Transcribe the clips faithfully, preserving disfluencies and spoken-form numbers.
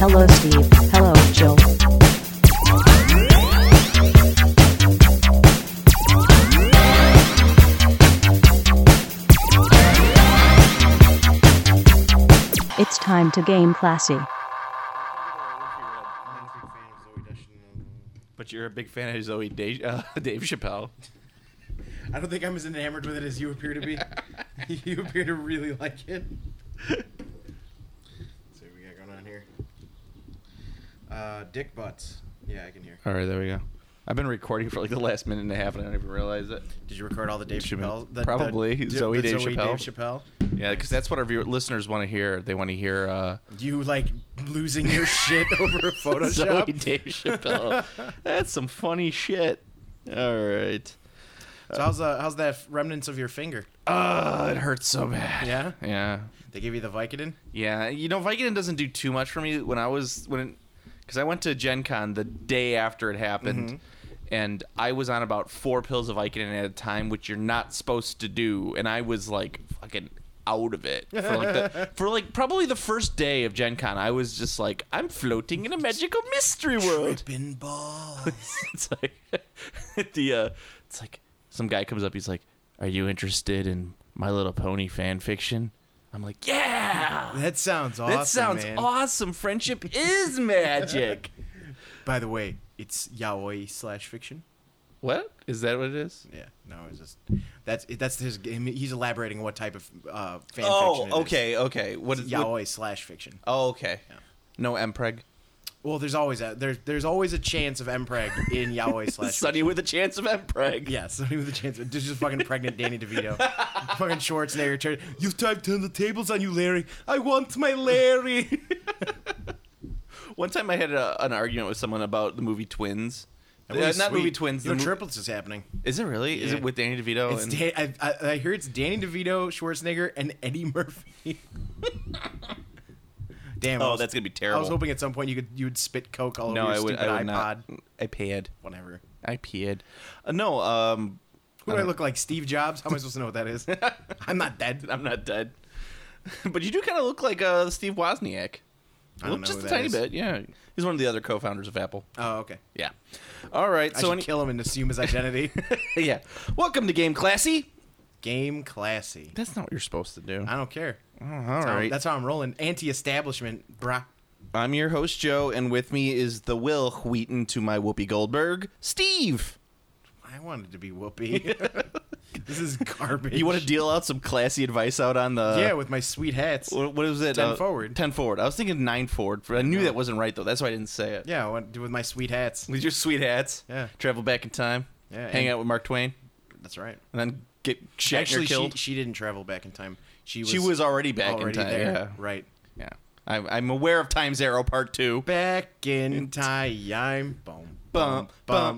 Hello Steve. Hello Jill. It's time to game classy. But you're a big fan of Zoe Dave, uh, Dave Chappelle. I don't think I'm as enamored with it as you appear to be. You appear to really like it. Let's see what we got going on here. Uh, dick butts. Yeah, I can hear. All right, there we go. I've been recording for like the last minute and a half, and I don't even realize it. Did you record all the Dave Chappelle? The, Probably. the, Zoe the Dave Zoe Chappelle. Dave Chappelle. Yeah, because that's what our viewer, listeners want to hear. They want to hear uh, You like losing your shit over Photoshop. Zoe Dave Chappelle. That's some funny shit. All right. So how's uh, how's that remnants of your finger? Uh, it hurts so bad. Yeah? Yeah. They give you the Vicodin? Yeah. You know, Vicodin doesn't do too much for me. When I was when, because I went to Gen Con the day after it happened. Mm-hmm. And I was on about four pills of Vicodin at a time, which you're not supposed to do. And I was like fucking out of it for like the for like probably the first day of Gen Con. I was just like, I'm floating in a magical mystery world. Tripping balls. It's like the uh, it's like some guy comes up. He's like, "Are you interested in My Little Pony fan fiction?" I'm like, "Yeah, That sounds awesome, that sounds man. awesome. Friendship is magic." By the way, it's yaoi slash fiction. What is that? What it is? Yeah, no, it's just that's that's his. He's elaborating what type of uh, fan Oh, fiction. it is. okay, okay. What It's is what- yaoi slash fiction? Oh, okay. Yeah. No mpreg. Well, there's always a there's there's always a chance of mpreg in yaoi slash. Sunny with a chance of mpreg. Yeah, Sonny with a chance. Of, there's just fucking pregnant Danny DeVito, fucking Schwarzenegger. Turn, You've time to turn the tables on you, Larry. I want my Larry. One time I had a, an argument with someone about the movie Twins. That Uh, movie's not sweet. movie Twins. You The know, mo- triplets is happening. is it really? Is Yeah. it with Danny DeVito? It's and- Dan, I, I, I hear it's Danny DeVito, Schwarzenegger, and Eddie Murphy. Damn. I oh, was- that's gonna be I terrible. was hoping at some point you could you would spit coke all over no, your I would. stupid I would iPod. not. I peed. Whatever. I peed. Uh, no. Um. Who do I look like? Steve Jobs? How am I supposed to know what that is? I'm not dead. I'm not dead. But you do kind of look like uh, Steve Wozniak. I don't Look know just who a that tiny is. bit. Yeah. He's one of the other co-founders of Apple. Oh, okay. Yeah. All right. I So should any- kill him and assume his identity. yeah. Welcome to Game Classy. Game classy. That's not what you're supposed to do. I don't care. Oh, all That's how, right. that's how I'm rolling. Anti-establishment, brah. I'm your host, Joe, and with me is the Will Wheaton to my Whoopi Goldberg, Steve. I wanted to be Whoopi. This is garbage. You want to deal out some classy advice out on the... Yeah, with my sweet hats. What, what is it? ten forward. ten forward. I was thinking nine forward. I knew No. that wasn't right, though. That's why I didn't say it. Yeah, I want to do with my sweet hats. With your sweet hats. Yeah. Travel back in time. Yeah, Hang and- out with Mark Twain. That's right. And then get shot Actually, or she, killed. she didn't travel back in time. She was, She was already back already in time. there. Yeah. Right. Yeah. I'm, I'm aware of Time Zero Part two. Back in time. Boom. Bum, bum,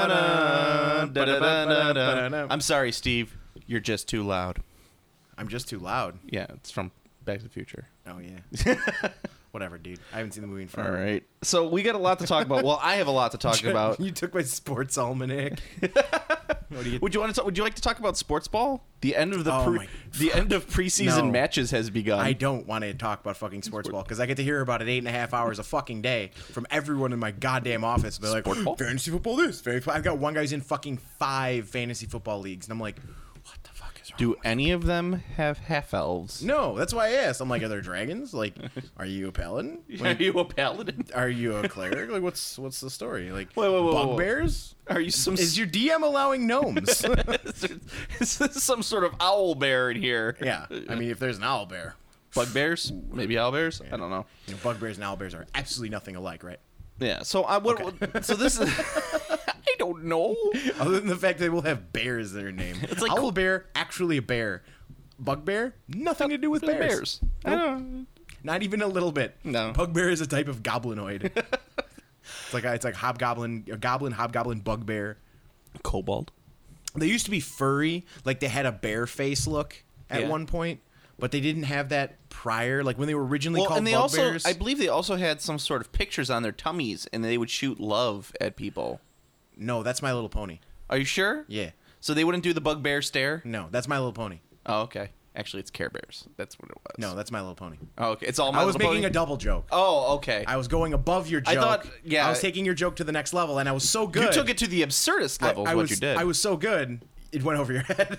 ba-da, da-da-da-da-da. I'm sorry, Steve. You're just too loud. I'm just too loud. Yeah, it's from Back to the Future. Oh, yeah. Whatever, dude. I haven't seen the movie in All forever. right. So we got a lot to talk about. Well, I have a lot to talk about. You took my sports almanac. What do you Would you want to? Talk, would you like to talk about sports ball? The end of the Oh pre, my- the end of preseason No. matches has begun. I don't want to talk about fucking sports ball because I get to hear about it eight and a half hours a fucking day from everyone in my goddamn office. They're like, Sport ball? fantasy football this. Fantasy I've got one guy who's in fucking five fantasy football leagues. And I'm like, what the fuck is wrong? Do any of them have half elves? No, that's why I asked. I'm like, are there dragons? Like, are you a paladin? Are Like, you a paladin? are you a cleric? Like, what's what's the story? Like, Wait, wait, wait, wait, wait. bugbears? Are you some? Is your D M allowing gnomes? is, there, is this some sort of owl bear in here? Yeah, I mean, if there's an owl bear, Bugbears? Maybe owl bears? I don't know. you know, bugbears and owl bears are absolutely nothing alike, right? Yeah. So I what? So this is. I don't know. Other than the fact they will have bears in their name. It's like owl cool- bear, actually a bear. Bugbear, nothing to do with bears. Bears. I Nope. don't. Not even a little bit. No. Bugbear is a type of goblinoid. It's like it's like hobgoblin, a goblin, hobgoblin, bugbear. Kobold. They used to be furry, like they had a bear face look at Yeah. one point, but they didn't have that prior. Like when they were originally Well, called and they also, bugbears. I believe they also had some sort of pictures on their tummies, and they would shoot love at people. No, that's My Little Pony. Are you sure? Yeah. So they wouldn't do the bugbear stare? No, that's My Little Pony. Oh, okay. Actually, it's Care Bears. That's what it was. No, that's My Little Pony. Oh, okay. It's all My I was Little making Pony? a double joke. Oh, okay. I was going above your joke. I thought- yeah. I was taking your joke to the next level, and I was so good. You took it to the absurdist level. I, I is what was, you did. I was so good, it went over your head.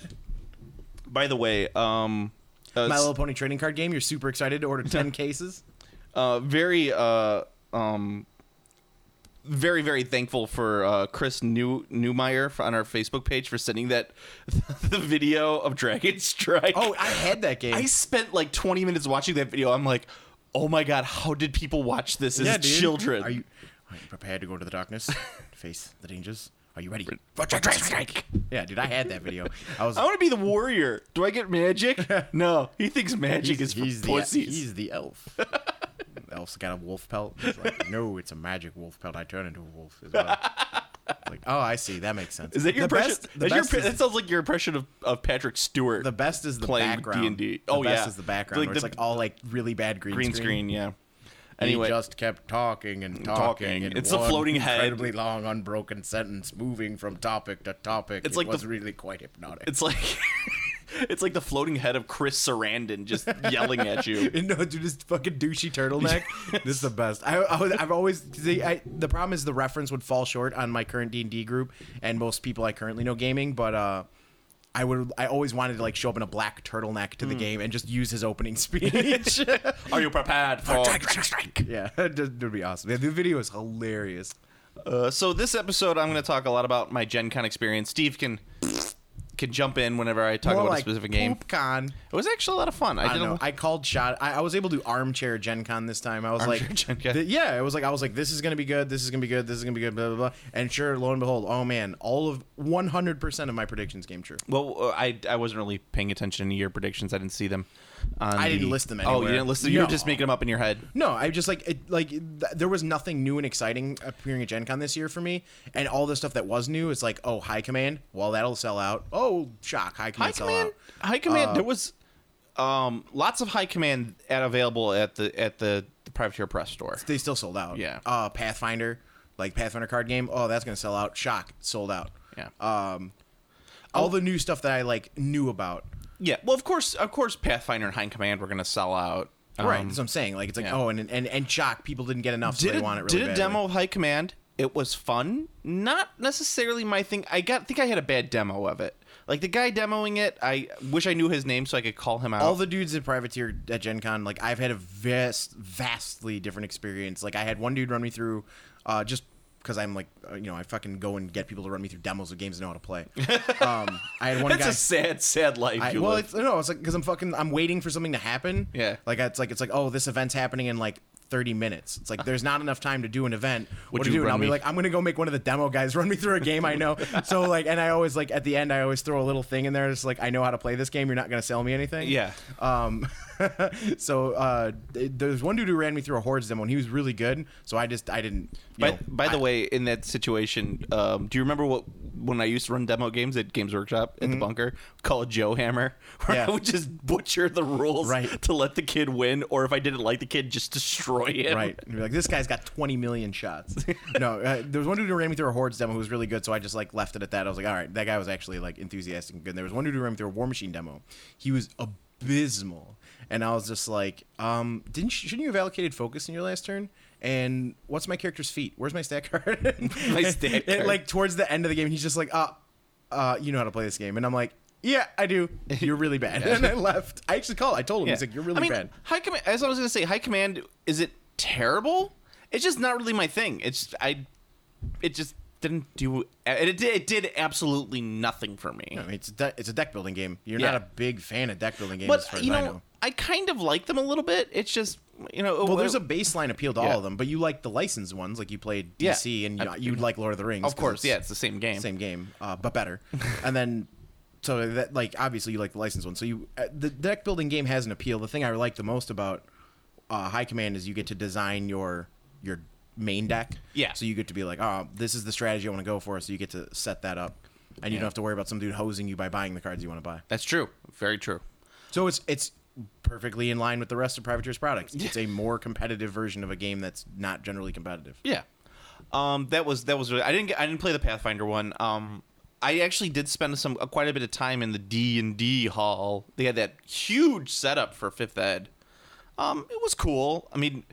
By the way, um, uh, My Little Pony trading card game. You're super excited to order ten cases. uh, very, uh, um, very, very thankful for uh, Chris New Newmeyer for- on our Facebook page for sending that the video of Dragon Strike. Oh, I had that game. I spent like twenty minutes watching that video. I'm like, oh my god, how did people watch this as yeah, dude. children? Are you, are you prepared to go to the darkness, to face the dangers? Are you ready for Dragon Strike? Yeah, dude, I had that video. I was. I want to be the warrior. Do I get magic? No, he thinks magic is for he's the pussies. he's the elf. The elf's got a wolf pelt. He's like, no, it's a magic wolf pelt. I turn into a wolf as well. Like, oh, I see. That makes sense. Is that your the impression? best? The that's your, best impre- is, that sounds like your impression of, of Patrick Stewart. the best is the playing background. D and D. The Oh, best yeah. is the background. Like where it's the like all like really bad green, green screen. Yeah. Anyway, he just kept talking and talking. Talking. And It's a one floating head. incredibly long, unbroken sentence, moving from topic to topic. It's it like the- was really quite hypnotic. it's like it's like the floating head of Chris Sarandon just yelling at you. No, dude, this fucking douchey turtleneck. This is the best. I, I was, I've always see, I, the problem is the reference would fall short on my current D and D group and most people I currently know gaming, but uh, I would I always wanted to like show up in a black turtleneck to the game and just use his opening speech. Are you prepared for Dragon Strike? Yeah, it would be awesome. Yeah, the video is hilarious. Uh, so this episode, I'm going to talk a lot about my Gen Con experience. Steve can can jump in whenever I talk More about like a specific game. PoopCon. It was actually a lot of fun. I, I did don't a- know. I called shot. I, I was able to do armchair Gen Con this time. I was Armchair like, Gen Con. th- yeah, it was like I was like, this is gonna be good. This is gonna be good. This is gonna be good. Blah blah blah. And sure, lo and behold, oh man, all of one hundred percent of my predictions came true. Well, uh, I I wasn't really paying attention to your predictions. I didn't see them. On I didn't the- list them Oh, you anywhere. didn't list them. You were No. just making them up in your head. No, I just like it. Like th- there was nothing new and exciting appearing at Gen Con this year for me, and all the stuff that was new is like, oh, High Command. Well, that'll sell out. Oh, shock, High Command High sell command. out. High command. Uh, there was um lots of high command at available at the at the, the Privateer Press store. They still sold out. Yeah. Uh, Pathfinder, like Pathfinder card game. Oh, that's gonna sell out. Shock, sold out. Yeah. Um, all the new stuff that I like knew about. Yeah. Well, of course, of course, Pathfinder and High Command were going to sell out. right. Um, That's what I'm saying. Like it's like yeah. oh, and and and Shock. People didn't get enough, so did they a, want it really did a badly. demo of High Command. It was fun. Not necessarily my thing. I got think I had a bad demo of it. Like the guy demoing it, I wish I knew his name so I could call him out. All the dudes at Privateer at Gen Con, like I've had a vast, vastly different experience. Like I had one dude run me through, uh, just because I'm like, uh, you know, I fucking go and get people to run me through demos of games I know how to play. Um, I had one That's guy. a sad, sad life. I, you well, live. it's no, it's like because I'm fucking, I'm waiting for something to happen. Yeah. Like it's like it's like oh, this event's happening in like thirty minutes. It's like there's not enough time to do an event. Would what do you you do? And run I'll be me- like, I'm gonna go make one of the demo guys run me through a game I know. So like, and I always like at the end, I always throw a little thing in there. It's like I know how to play this game. You're not gonna sell me anything. Yeah. Um. so uh, th- there's one dude who ran me through a Hordes demo, and he was really good. So I just I didn't. You By, know, by the I- way, in that situation, um, do you remember what when I used to run demo games at Games Workshop at the bunker, called Joe Hammer, where Mm-hmm. Yeah. I would just butcher the rules Right. to let the kid win, or if I didn't like the kid, just destroy him. Right. And you're like, this guy's got twenty million shots. no, uh, there was one dude who ran me through a Hordes demo who was really good, so I just like left it at that. I was like, all right, that guy was actually like enthusiastic and good. And there was one dude who ran me through a War Machine demo. He was abysmal. And I was just like, um, didn't you, shouldn't you have allocated focus in your last turn? And what's my character's feat? Where's my stat card? My stat And, card. like towards the end of the game, he's just like, uh, uh, you know how to play this game. And I'm like, yeah, I do. You're really bad. And I left. I actually called. I told him. He's like, you're really I mean, bad. High command. As I was going to say, High Command, is it terrible? It's just not really my thing. It's I. It just didn't do. It, it did. It did absolutely nothing for me. I mean, it's a de- it's a deck building game. You're Yeah. not a big fan of deck building games, But as far you as know, I know. I kind of like them a little bit. It's just you know. Well, there's a baseline appeal to Yeah. all of them, but you like the licensed ones, like you played D C, Yeah. and you, I- you like Lord of the Rings. Of 'cause course, it's yeah, it's the same game. same game, uh, but better. And then, so that like obviously you like the licensed one. So you uh, the deck building game has an appeal. The thing I like the most about uh, High Command is you get to design your your main deck. Yeah. So you get to be like, oh, this is the strategy I want to go for. So you get to set that up, and you Yeah. don't have to worry about some dude hosing you by buying the cards you want to buy. That's true. Very true. So it's it's perfectly in line with the rest of Privateer's products. It's a more competitive version of a game that's not generally competitive. Yeah. Um, that was that was really. I didn't get, I didn't play the Pathfinder one. Um, I actually did spend some uh, quite a bit of time in the D and D hall. They had that huge setup for fifth ed. Um, it was cool. I mean,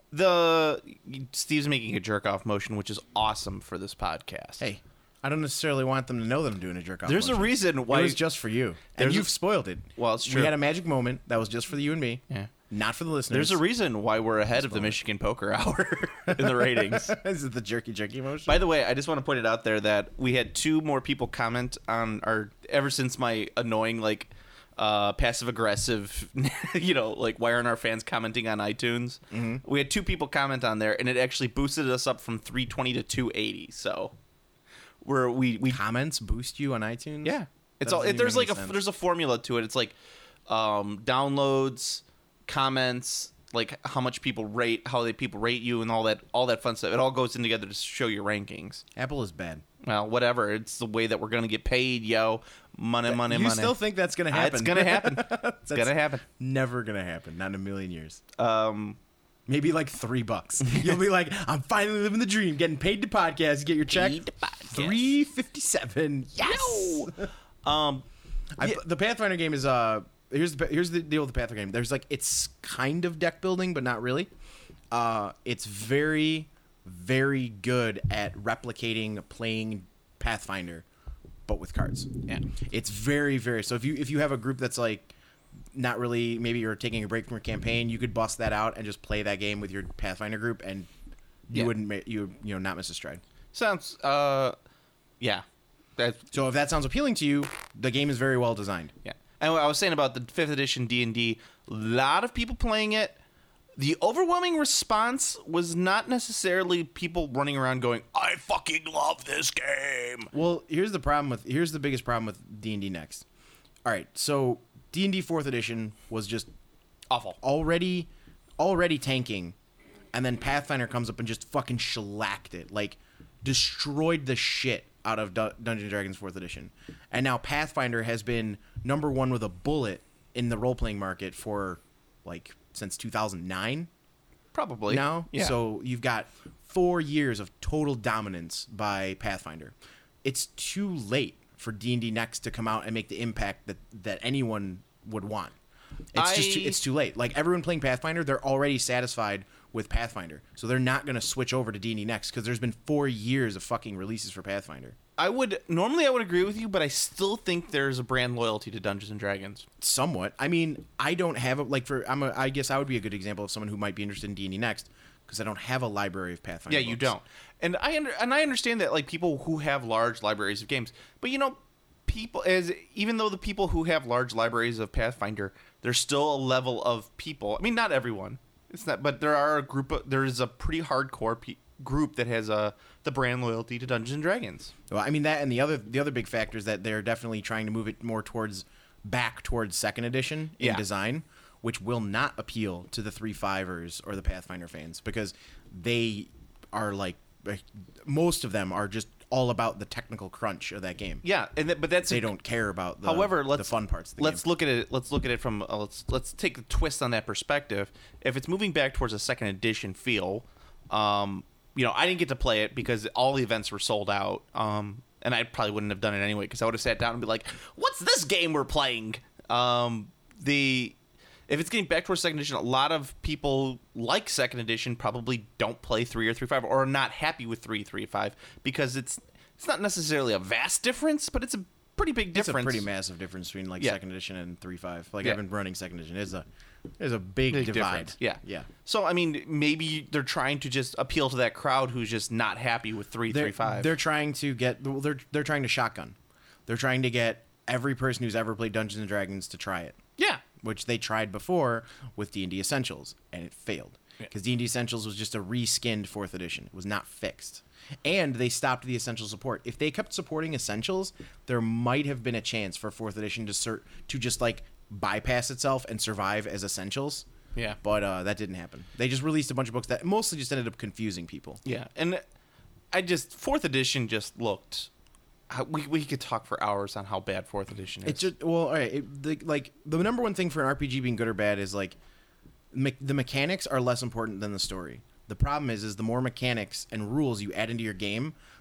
the Steve's making a jerk off motion, which is awesome for this podcast. Hey, I don't necessarily want them to know that I'm doing a jerk off. There's motion. a reason why it was just for you, and There's you've a- spoiled it. Well, it's true. We had a magic moment that was just for you and me. Yeah. Not for the listeners. There's a reason why we're ahead of the Michigan Poker Hour in the ratings. Is it the jerky jerky motion? By the way, I just want to point it out there that we had two more people comment on our ever since my annoying like uh, passive aggressive, you know, like why aren't our fans commenting on iTunes? Mm-hmm. We had two people comment on there, and it actually boosted us up from three twenty to two eighty. So we're we we Comments boost you on iTunes. yeah, it's That all doesn't it, there's even like make a sense. there's a formula to it. It's like um, downloads, comments, like how much people rate, how they people rate you, and all that all that fun stuff. It all goes in together to show your rankings. Apple is bad. Well, whatever. It's the way that we're gonna get paid, yo. Money, money, you money. still think that's gonna Uh, happen? It's gonna happen. It's That's gonna happen. Never gonna happen. Not in a million years. Um, Maybe like three bucks. You'll be like, I'm finally living the dream, getting paid to podcast. You get your check. Paid to podcast. Three fifty seven. Yes. um, I, Yeah. The Pathfinder game is uh here's the here's the deal with the Pathfinder game. There's like it's kind of deck building, but not really. Uh, it's very very good at replicating playing Pathfinder, but with cards. Yeah. It's very very so if you if you have a group that's like not really maybe you're taking a break from your campaign, you could bust that out and just play that game with your Pathfinder group, and you Yeah. wouldn't ma- you you know not miss a stride. sounds. Uh, yeah. That's So if that sounds appealing to you, the game is very well designed. yeah. And what I was saying about the fifth edition D and D, a lot of people playing it. The overwhelming response was not necessarily people running around going, "I fucking love this game." Well, here's the problem with here's the biggest problem with D and D Next. All right, so D and D fourth edition was just Awful. already already tanking, and then Pathfinder comes up and just fucking shellacked it, like destroyed the shit out of Du- Dungeons and Dragons fourth edition. And now Pathfinder has been number one with a bullet in the role playing market for like since two thousand nine. Probably Now, Yeah. so you've got four years of total dominance by Pathfinder. It's too late for D and D Next to come out and make the impact that, that anyone would want. It's just too, I- it's too late. Like everyone playing Pathfinder, they're already satisfied with Pathfinder, so they're not going to switch over to D and D Next because there's been four years of fucking releases for Pathfinder. I would normally I would agree with you, but I still think there's a brand loyalty to Dungeons and Dragons. Somewhat. I mean, I don't have a like for I'm a I guess I would be a good example of someone who might be interested in D and D Next because I don't have a library of Pathfinder. Yeah, you books. don't. And I under, and I understand that like people who have large libraries of games, but you know, people as even though the people who have large libraries of Pathfinder, there's still a level of people. I mean, not everyone. It's not, but there are a group. Of, there is a pretty hardcore pe- group that has a the brand loyalty to Dungeons and Dragons. Well, I mean that, and the other the other big factor is that they're definitely trying to move it more towards back towards second edition in Yeah. design, which will not appeal to the three fivers or the Pathfinder fans because they are like most of them are just all about the technical crunch of that game. Yeah, and th- but that's They a, don't care about the, However, let's the fun parts of the let's game. look at it. Let's look at it from uh, let's let's take the twist on that perspective. If it's moving back towards a second edition feel, um, you know, I didn't get to play it because all the events were sold out. Um, and I probably wouldn't have done it anyway because I would have sat down and be like, "What's this game we're playing?" Um, the if it's getting back towards second edition, a lot of people like second edition probably don't play three or three five or are not happy with three three five because it's it's not necessarily a vast difference, but it's a pretty big It's difference. a pretty massive difference between like Yeah. second edition and three five. Like Yeah. I've been running second edition. There's a there's a big, Big divide. difference. Yeah. Yeah. So I mean, maybe they're trying to just appeal to that crowd who's just not happy with three They're, three five. they're trying to get well, they're they're trying to shotgun. They're trying to get every person who's ever played Dungeons and Dragons to try it. Yeah. Which they tried before with D and D Essentials, and it failed. Yeah. Because D and D Essentials was just a reskinned fourth edition. It was not fixed. And they stopped the Essential support. If they kept supporting Essentials, there might have been a chance for fourth edition to cert- to just like bypass itself and survive as Essentials. Yeah. But uh, that didn't happen. They just released a bunch of books that mostly just ended up confusing people. Yeah, and I just fourth edition just looked. how- We we could talk for hours on how bad fourth edition is. It's just well, all right. It, the, like the number one thing for an R P G being good or bad is like me- the mechanics are less important than the story. The problem is, is the more mechanics and rules you add into your game,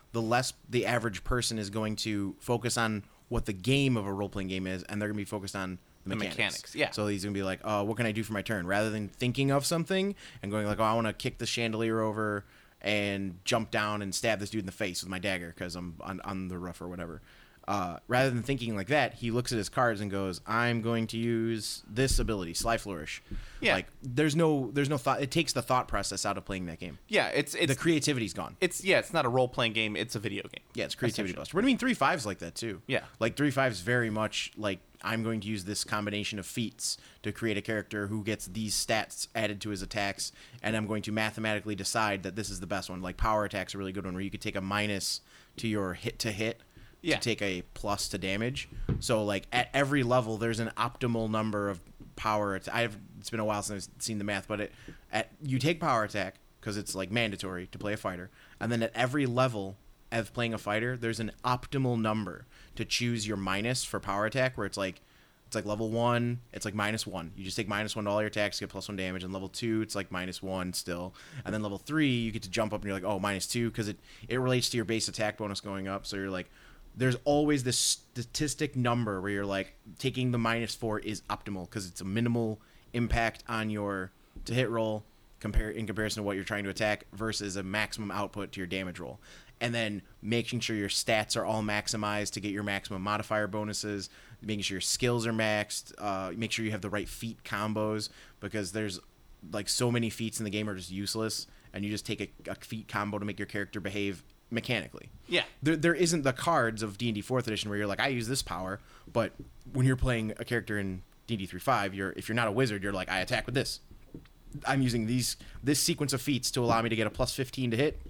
the less the average person is going to focus on what the game of a role-playing game is, and they're going to be focused on the The mechanics. mechanics, yeah. So he's going to be like, oh, what can I do for my turn? Rather than thinking of something and going like, oh, I want to kick the chandelier over and jump down and stab this dude in the face with my dagger because I'm on, on the roof or whatever. Uh, rather than thinking like that, he looks at his cards and goes, I'm going to use this ability, Sly Flourish. Yeah. Like, there's no there's no thought. It takes the thought process out of playing that game. Yeah, it's it's The creativity's gone. it's yeah, it's not a role playing game. It's a video game. Yeah, it's creativity essentially. buster. But I mean, three five's like that too. Yeah. Like three five's very much like I'm going to use this combination of feats to create a character who gets these stats added to his attacks, and I'm going to mathematically decide that this is the best one. Like power attack's a really good one where you could take a minus to your hit to hit Yeah. to take a plus to damage. So like at every level, there's an optimal number of power. Att- I've it's been a while since I've seen the math, but it at you take power attack because it's like mandatory to play a fighter, and then at every level of playing a fighter, there's an optimal number to choose your minus for power attack, where it's like it's like level one, it's like minus one. You just take minus one to all your attacks, get plus one damage. And level two, it's like minus one still. And then level three, you get to jump up and you're like, oh, minus two, because it it relates to your base attack bonus going up. So you're like, there's always this statistic number where you're like taking the minus four is optimal because it's a minimal impact on your to hit roll compare in comparison to what you're trying to attack versus a maximum output to your damage roll. And then making sure your stats are all maximized to get your maximum modifier bonuses, making sure your skills are maxed, uh, make sure you have the right feat combos, because there's like so many feats in the game are just useless, and you just take a, a feat combo to make your character behave mechanically. Yeah. There, there isn't the cards of D and D fourth edition where you're like, I use this power, but when you're playing a character in D and D three point five, you're if you're not a wizard, you're like, I attack with this. I'm using these this sequence of feats to allow me to get a plus fifteen to hit,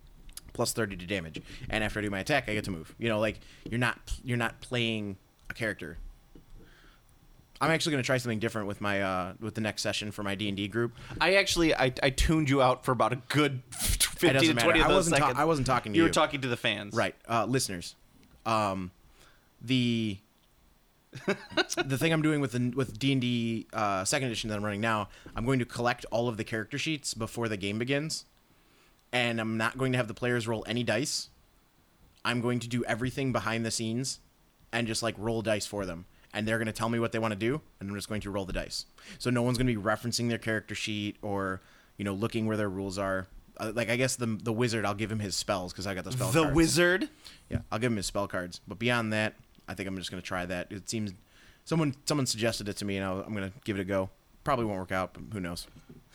plus thirty to damage, and after I do my attack, I get to move. You know, like you're not you're not playing a character. I'm actually going to try something different with my uh, with the next session for my D and D group. I actually I, I tuned you out for about a good It fifteen doesn't to matter. twenty of I those wasn't ta- seconds. I wasn't talking to You you. were talking to the fans, Right, uh, listeners. Um, the the thing I'm doing with the with D and D uh, second edition that I'm running now, I'm going to collect all of the character sheets before the game begins, and I'm not going to have the players roll any dice. I'm going to do everything behind the scenes, and just like roll dice for them, and they're going to tell me what they want to do, and I'm just going to roll the dice. So no one's going to be referencing their character sheet or you know looking where their rules are. Uh, like I guess the the wizard, I'll give him his spells because I got the spell The cards. wizard. Yeah, I'll give him his spell cards. But beyond that, I think I'm just going to try that. It seems someone someone suggested it to me, and I'll, I'm going to give it a go. Probably won't work out, but who knows?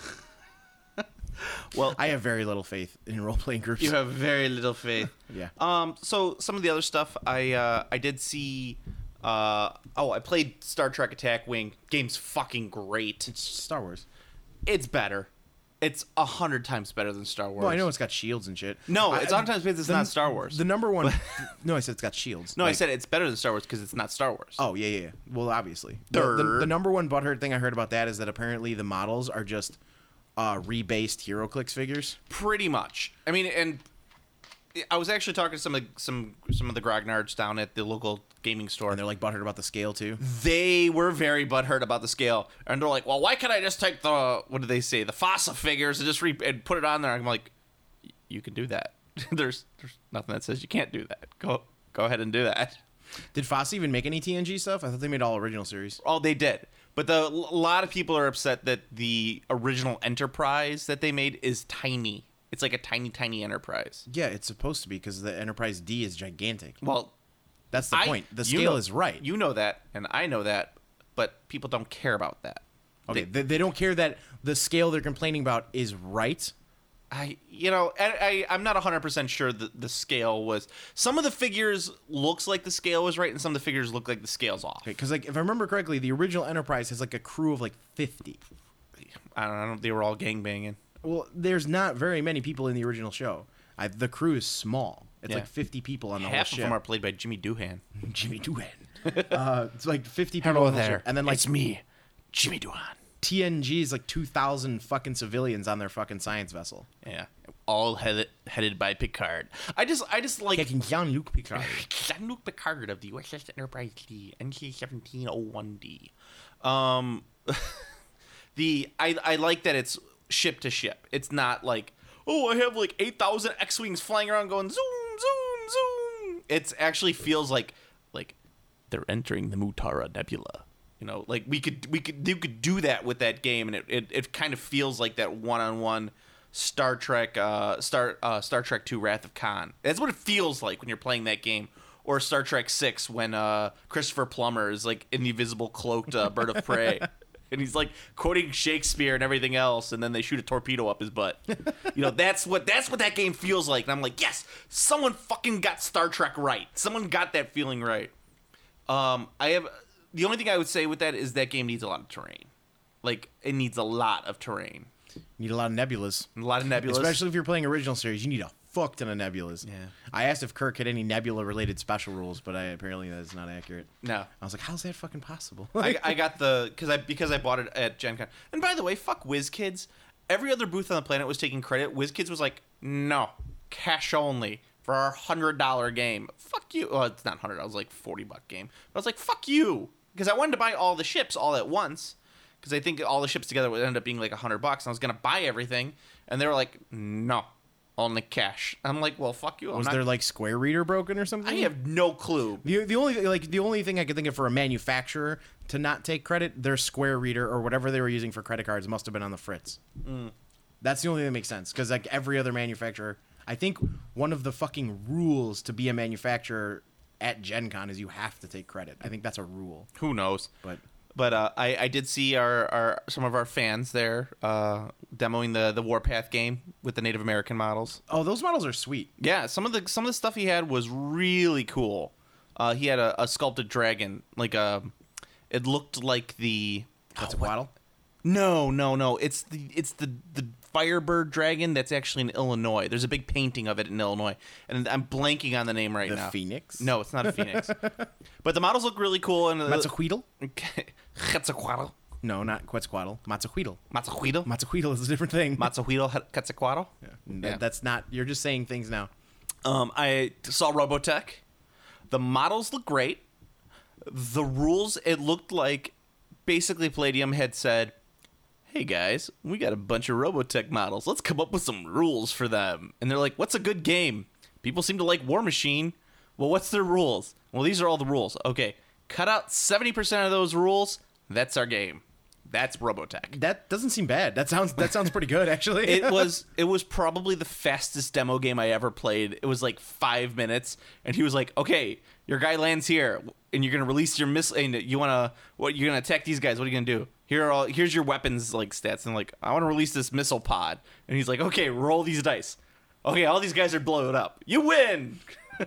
Well, I have very little faith in role playing groups. you have very little faith. Yeah. Um. So some of the other stuff I uh I did see. Uh oh, I played Star Trek Attack Wing. Game's fucking great. It's Star Wars. It's better. It's a hundred times better than Star Wars. Well, I know it's got shields and shit. No, I- it's a hundred times better. It's the- not Star Wars. The number one. No, I said it's got shields. no, I Like- said it's better than Star Wars because it's not Star Wars. Oh yeah, yeah. yeah. Well, obviously, the, the, Durr. the number one butthurt thing I heard about that is that apparently the models are just uh, rebased HeroClix figures. Pretty much. I mean, and I was actually talking to some of the, some some of the grognards down at the local gaming store. And they're like butthurt about the scale too. They were very butthurt about the scale, and they're like, "Well, why can't I just take the what do they say, the FASA figures and just re- and put it on there?" I'm like, "You can do that. there's there's nothing that says you can't do that. Go go ahead and do that." Did Fosse even make any T N G stuff? I thought they made all original series. Oh, they did. But the, a lot of people are upset that the original Enterprise that they made is tiny. It's like a tiny, tiny Enterprise. Yeah, it's supposed to be because the Enterprise D is gigantic. Well, That's the I- point. The you scale know- is right. You know that, and I know that, but people don't care about that. okay, They- they, they don't care that the scale they're complaining about is right. I, you know, I, I, I'm not one hundred percent sure that the scale was... Some of the figures looks like the scale was right, and some of the figures look like the scale's off. Because like if I remember correctly, the original Enterprise has like a crew of like fifty. I don't know. They were all gangbanging. Well, there's not very many people in the original show. I, the crew is small. It's Yeah. like fifty people on the Half whole of ship. them are played by Jimmy Doohan. Jimmy Doohan. uh, it's like fifty people on the whole ship. And then like it's me, Jimmy Doohan. T N G is like two thousand fucking civilians on their fucking science vessel. Yeah, all headed headed by Picard. I just I just like Taking Jean-Luc Picard. Jean-Luc Picard of the U S S Enterprise D, N C seventeen oh one D. Um, the I I like that it's ship to ship. It's not like, oh, I have like eight thousand X-wings flying around going zoom zoom, zoom. It's actually feels like like they're entering the Mutara Nebula. You know, like we could we could you could do that with that game, and it it, it kind of feels like that one on one Star Trek uh Star uh Star Trek two Wrath of Khan. That's what it feels like when you're playing that game. Or Star Trek six when uh Christopher Plummer is like in the invisible cloaked uh, bird of prey. And he's like quoting Shakespeare and everything else, and then they shoot a torpedo up his butt. You know, that's what that's what that game feels like. And I'm like, yes, someone fucking got Star Trek right. Someone got that feeling right. Um, I have the only thing I would say with that is that game needs a lot of terrain. Like it needs a lot of terrain. You need a lot of nebulas. A lot of nebulas, especially if you're playing original series. You need a fuck ton of nebulas. Yeah. I asked if Kirk had any nebula-related special rules, but I apparently that's not accurate. No. I was like, how's that fucking possible? I, I got the because I because I bought it at Gen Con. And by the way, fuck WizKids. Every other booth on the planet was taking credit. WizKids was like, no, cash only for our hundred dollar game. Fuck you. Well, it's not hundred. I was like forty buck game. But I was like, fuck you, because I wanted to buy all the ships all at once. Because I think all the ships together would end up being like a hundred bucks. And I was gonna buy everything, and they were like, no. Only cash. I'm like, well, fuck you. I'm was not... there like Square Reader broken or something? I have no clue. The, the only like the only thing I could think of for a manufacturer to not take credit, their Square Reader or whatever they were using for credit cards must have been on the fritz. Mm. That's the only thing that makes sense, because like every other manufacturer, I think one of the fucking rules to be a manufacturer at Gen Con is you have to take credit. I think that's a rule. Who knows? But But uh, I, I did see our, our some of our fans there uh, demoing the, the Warpath game with the Native American models. oh, those models are sweet. Yeah, some of the some of the stuff he had was really cool. Uh, he had a, a sculpted dragon, like a, it looked like the Quetzalcoatl? No, no, no. It's the it's the the Firebird dragon that's actually in Illinois. There's a big painting of it in Illinois, and I'm blanking on the name right The now. Phoenix? No, it's not a phoenix. But the models look really cool. And Matzahuitl? Quetzalcoatl. No, not Quetzalcoatl. Matzahuitl. Matzahuitl. Matzahuitl is a different thing. Matzahuitl Quetzalcoatl. Yeah. That- Yeah. That's not. You're just saying things now. Um, I saw Robotech. The models look great. The rules, it looked like basically Palladium had said, hey guys, we got a bunch of Robotech models. Let's come up with some rules for them. And they're like, what's a good game? People seem to like War Machine. Well, what's their rules? Well, these are all the rules. Okay, cut out seventy percent of those rules. That's our game. That's Robotech. That doesn't seem bad. That sounds. That sounds pretty good, actually. It was it was probably the fastest demo game I ever played. It was like five minutes, and he was like, "Okay, your guy lands here, and you're gonna release your missile. And you wanna what? You're gonna attack these guys. What are you gonna do? Here are all. Here's your weapons like stats. And like, I want to release this missile pod. And he's like, okay, roll these dice. Okay, all these guys are blown up. You win.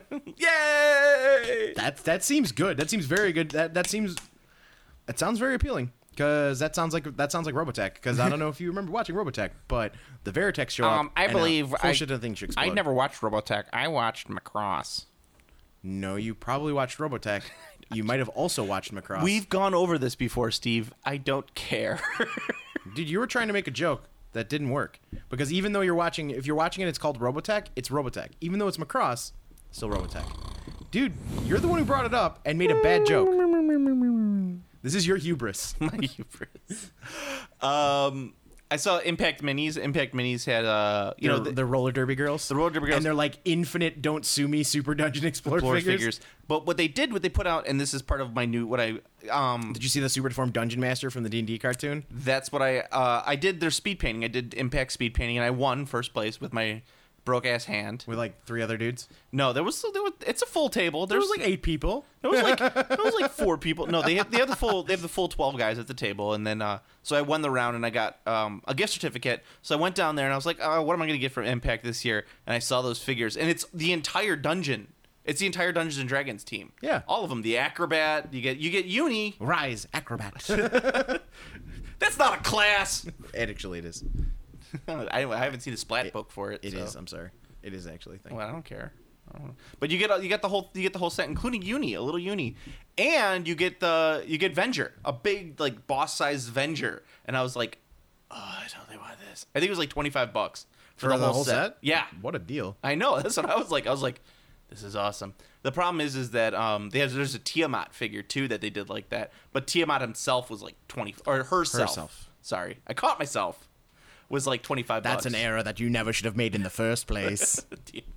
Yay! That that seems good. That seems very good. That that seems. That sounds very appealing. Because that sounds like that sounds like Robotech. Because I don't know if you remember watching Robotech, but the Veritech show up. Um, I and, uh, believe full I, shit of things should explode. I never watched Robotech. I watched Macross. No, you probably watched Robotech. You might have also watched Macross. We've gone over this before, Steve. I don't care. Dude, you were trying to make a joke that didn't work. Because even though you're watching, if you're watching it, it's called Robotech. It's Robotech. Even though it's Macross, still Robotech. Dude, you're the one who brought it up and made a bad joke. This is your hubris. My hubris. Um, I saw Impact Minis. Impact Minis had, uh, you You know, know, the, the, the roller derby girls. the roller derby girls. And they're like infinite don't sue me super dungeon explorer, Explorer figures. figures. But what they did, what they put out, and this is part of my new, what I, um, Did you see the super deformed dungeon master from the D and D cartoon? that's what I, uh, I did their speed painting. I did Impact speed painting, and I won first place with my broke ass hand. With like three other dudes? No, there was, there was, it's a full table. There There's was like eight people. There was like there was like four people. No, they have they have the full they have the full twelve guys at the table, and then uh, so I won the round and I got um, a gift certificate. So I went down there and I was like, oh, what am I going to get from Impact this year? And I saw those figures, and it's the entire dungeon. It's the entire Dungeons and Dragons team. Yeah. all of them. The acrobat. You get you get Uni. Rise, acrobat. That's not a class. It actually it is. I, I haven't seen a splat It- book for it. It so. is. I'm sorry. It is actually. Thank Well, I don't care. I don't know. But you get you get the whole you get the whole set, including Uni, a little Uni, and you get the you get Venger, a big like boss sized Venger, and I was like, oh, I totally want this. I think it was like twenty five bucks for, For the, whole set. Yeah, What a deal. I know. That's what I was like. I was like, this is awesome. The problem is, is that um, they have, there's a Tiamat figure too that they did like that, but Tiamat himself was like twenty or herself. Herself. Sorry, I caught myself. Was like twenty five. That's an error that you never should have made in the first place.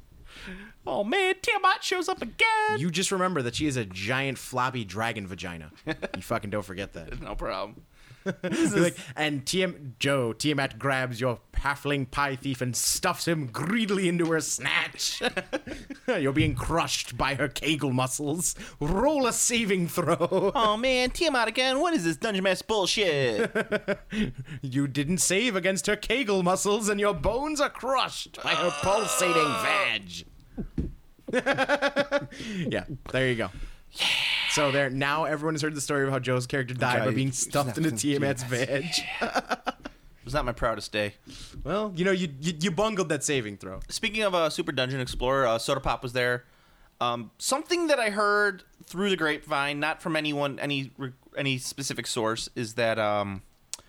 Oh man, Tiamat shows up again. You just remember that she is a giant floppy dragon vagina. You fucking don't forget that. No problem. Like, and Tiam- Joe, Tiamat grabs your halfling pie thief and stuffs him greedily into her snatch. You're being crushed by her Kegel muscles. Roll a saving throw. Oh man, Tiamat again. What is this Dungeon Master bullshit? You didn't save against her Kegel muscles, and your bones are crushed by her pulsating vag. Yeah, there you go. Yeah. So there, now everyone has heard the story of how Joe's character died by Right. being stuffed into Tiamat's vag. It was not my proudest day. Well, you know, you, you you bungled that saving throw. Speaking of uh, Super Dungeon Explorer, uh, Soda Pop was there. Um, something that I heard through the grapevine, not from anyone, any any specific source, is that um,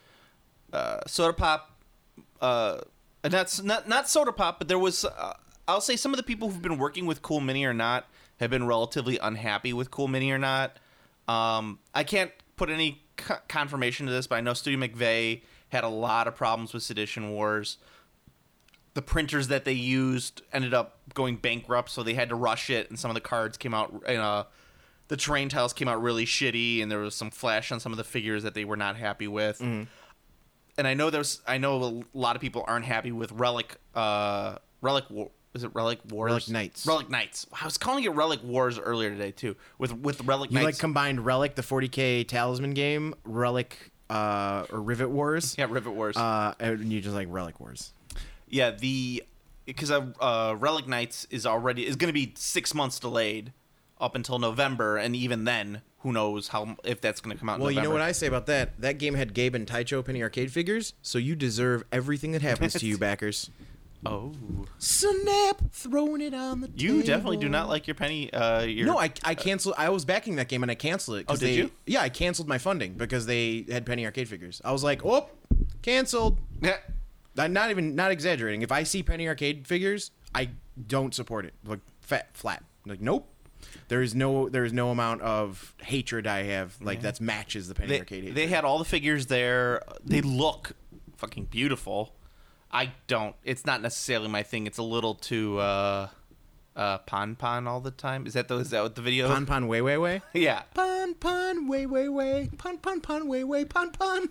uh, Soda Pop, uh, and that's not not Soda Pop, but there was, uh, I'll say, some of the people who've been working with Cool Mini or not have been relatively unhappy with Cool Mini or not. Um, I can't put any co- confirmation to this, but I know Studio McVeigh had a lot of problems with Sedition Wars. The printers that they used ended up going bankrupt, so they had to rush it, and some of the cards came out, and uh, the terrain tiles came out really shitty, and there was some flash on some of the figures that they were not happy with. Mm-hmm. And I know there's, I know a lot of people aren't happy with Relic, uh, Relic War. Is it Relic Wars? Relic Knights. Relic Knights. I was calling it Relic Wars earlier today too. With with Relic You Knights. like combined Relic, the forty K Talisman game, Relic, uh, or Rivet Wars. yeah, Rivet Wars. Uh, and you just like Relic Wars. yeah, the because uh, uh, Relic Knights is already is going to be six months delayed up until November, and even then, who knows how if that's going to come out. Well, in you know November. what I say about that? That game had Gabe and Taicho Penny Arcade figures, so you deserve everything that happens to you, backers. Oh, Snap, throwing it on the you definitely do not like your penny. Uh, your No, I, I canceled. I was backing that game and I canceled it. 'cause Oh, did they, you? Yeah, I canceled my funding because they had Penny Arcade figures. I was like, oh, canceled. Yeah. I'm not even not exaggerating. If I see Penny Arcade figures, I don't support it. Like fat, flat. Like nope. There is no there is no amount of hatred I have like that's matches the Penny They, Arcade hatred. they had all the figures there. They look fucking beautiful. I don't. It's not necessarily my thing. It's a little too uh, uh, pon pon all the time. Is that the, is that what the video? Pon pon way way way. Yeah. Pon pon way way way. Pon pon pon way way pon pon.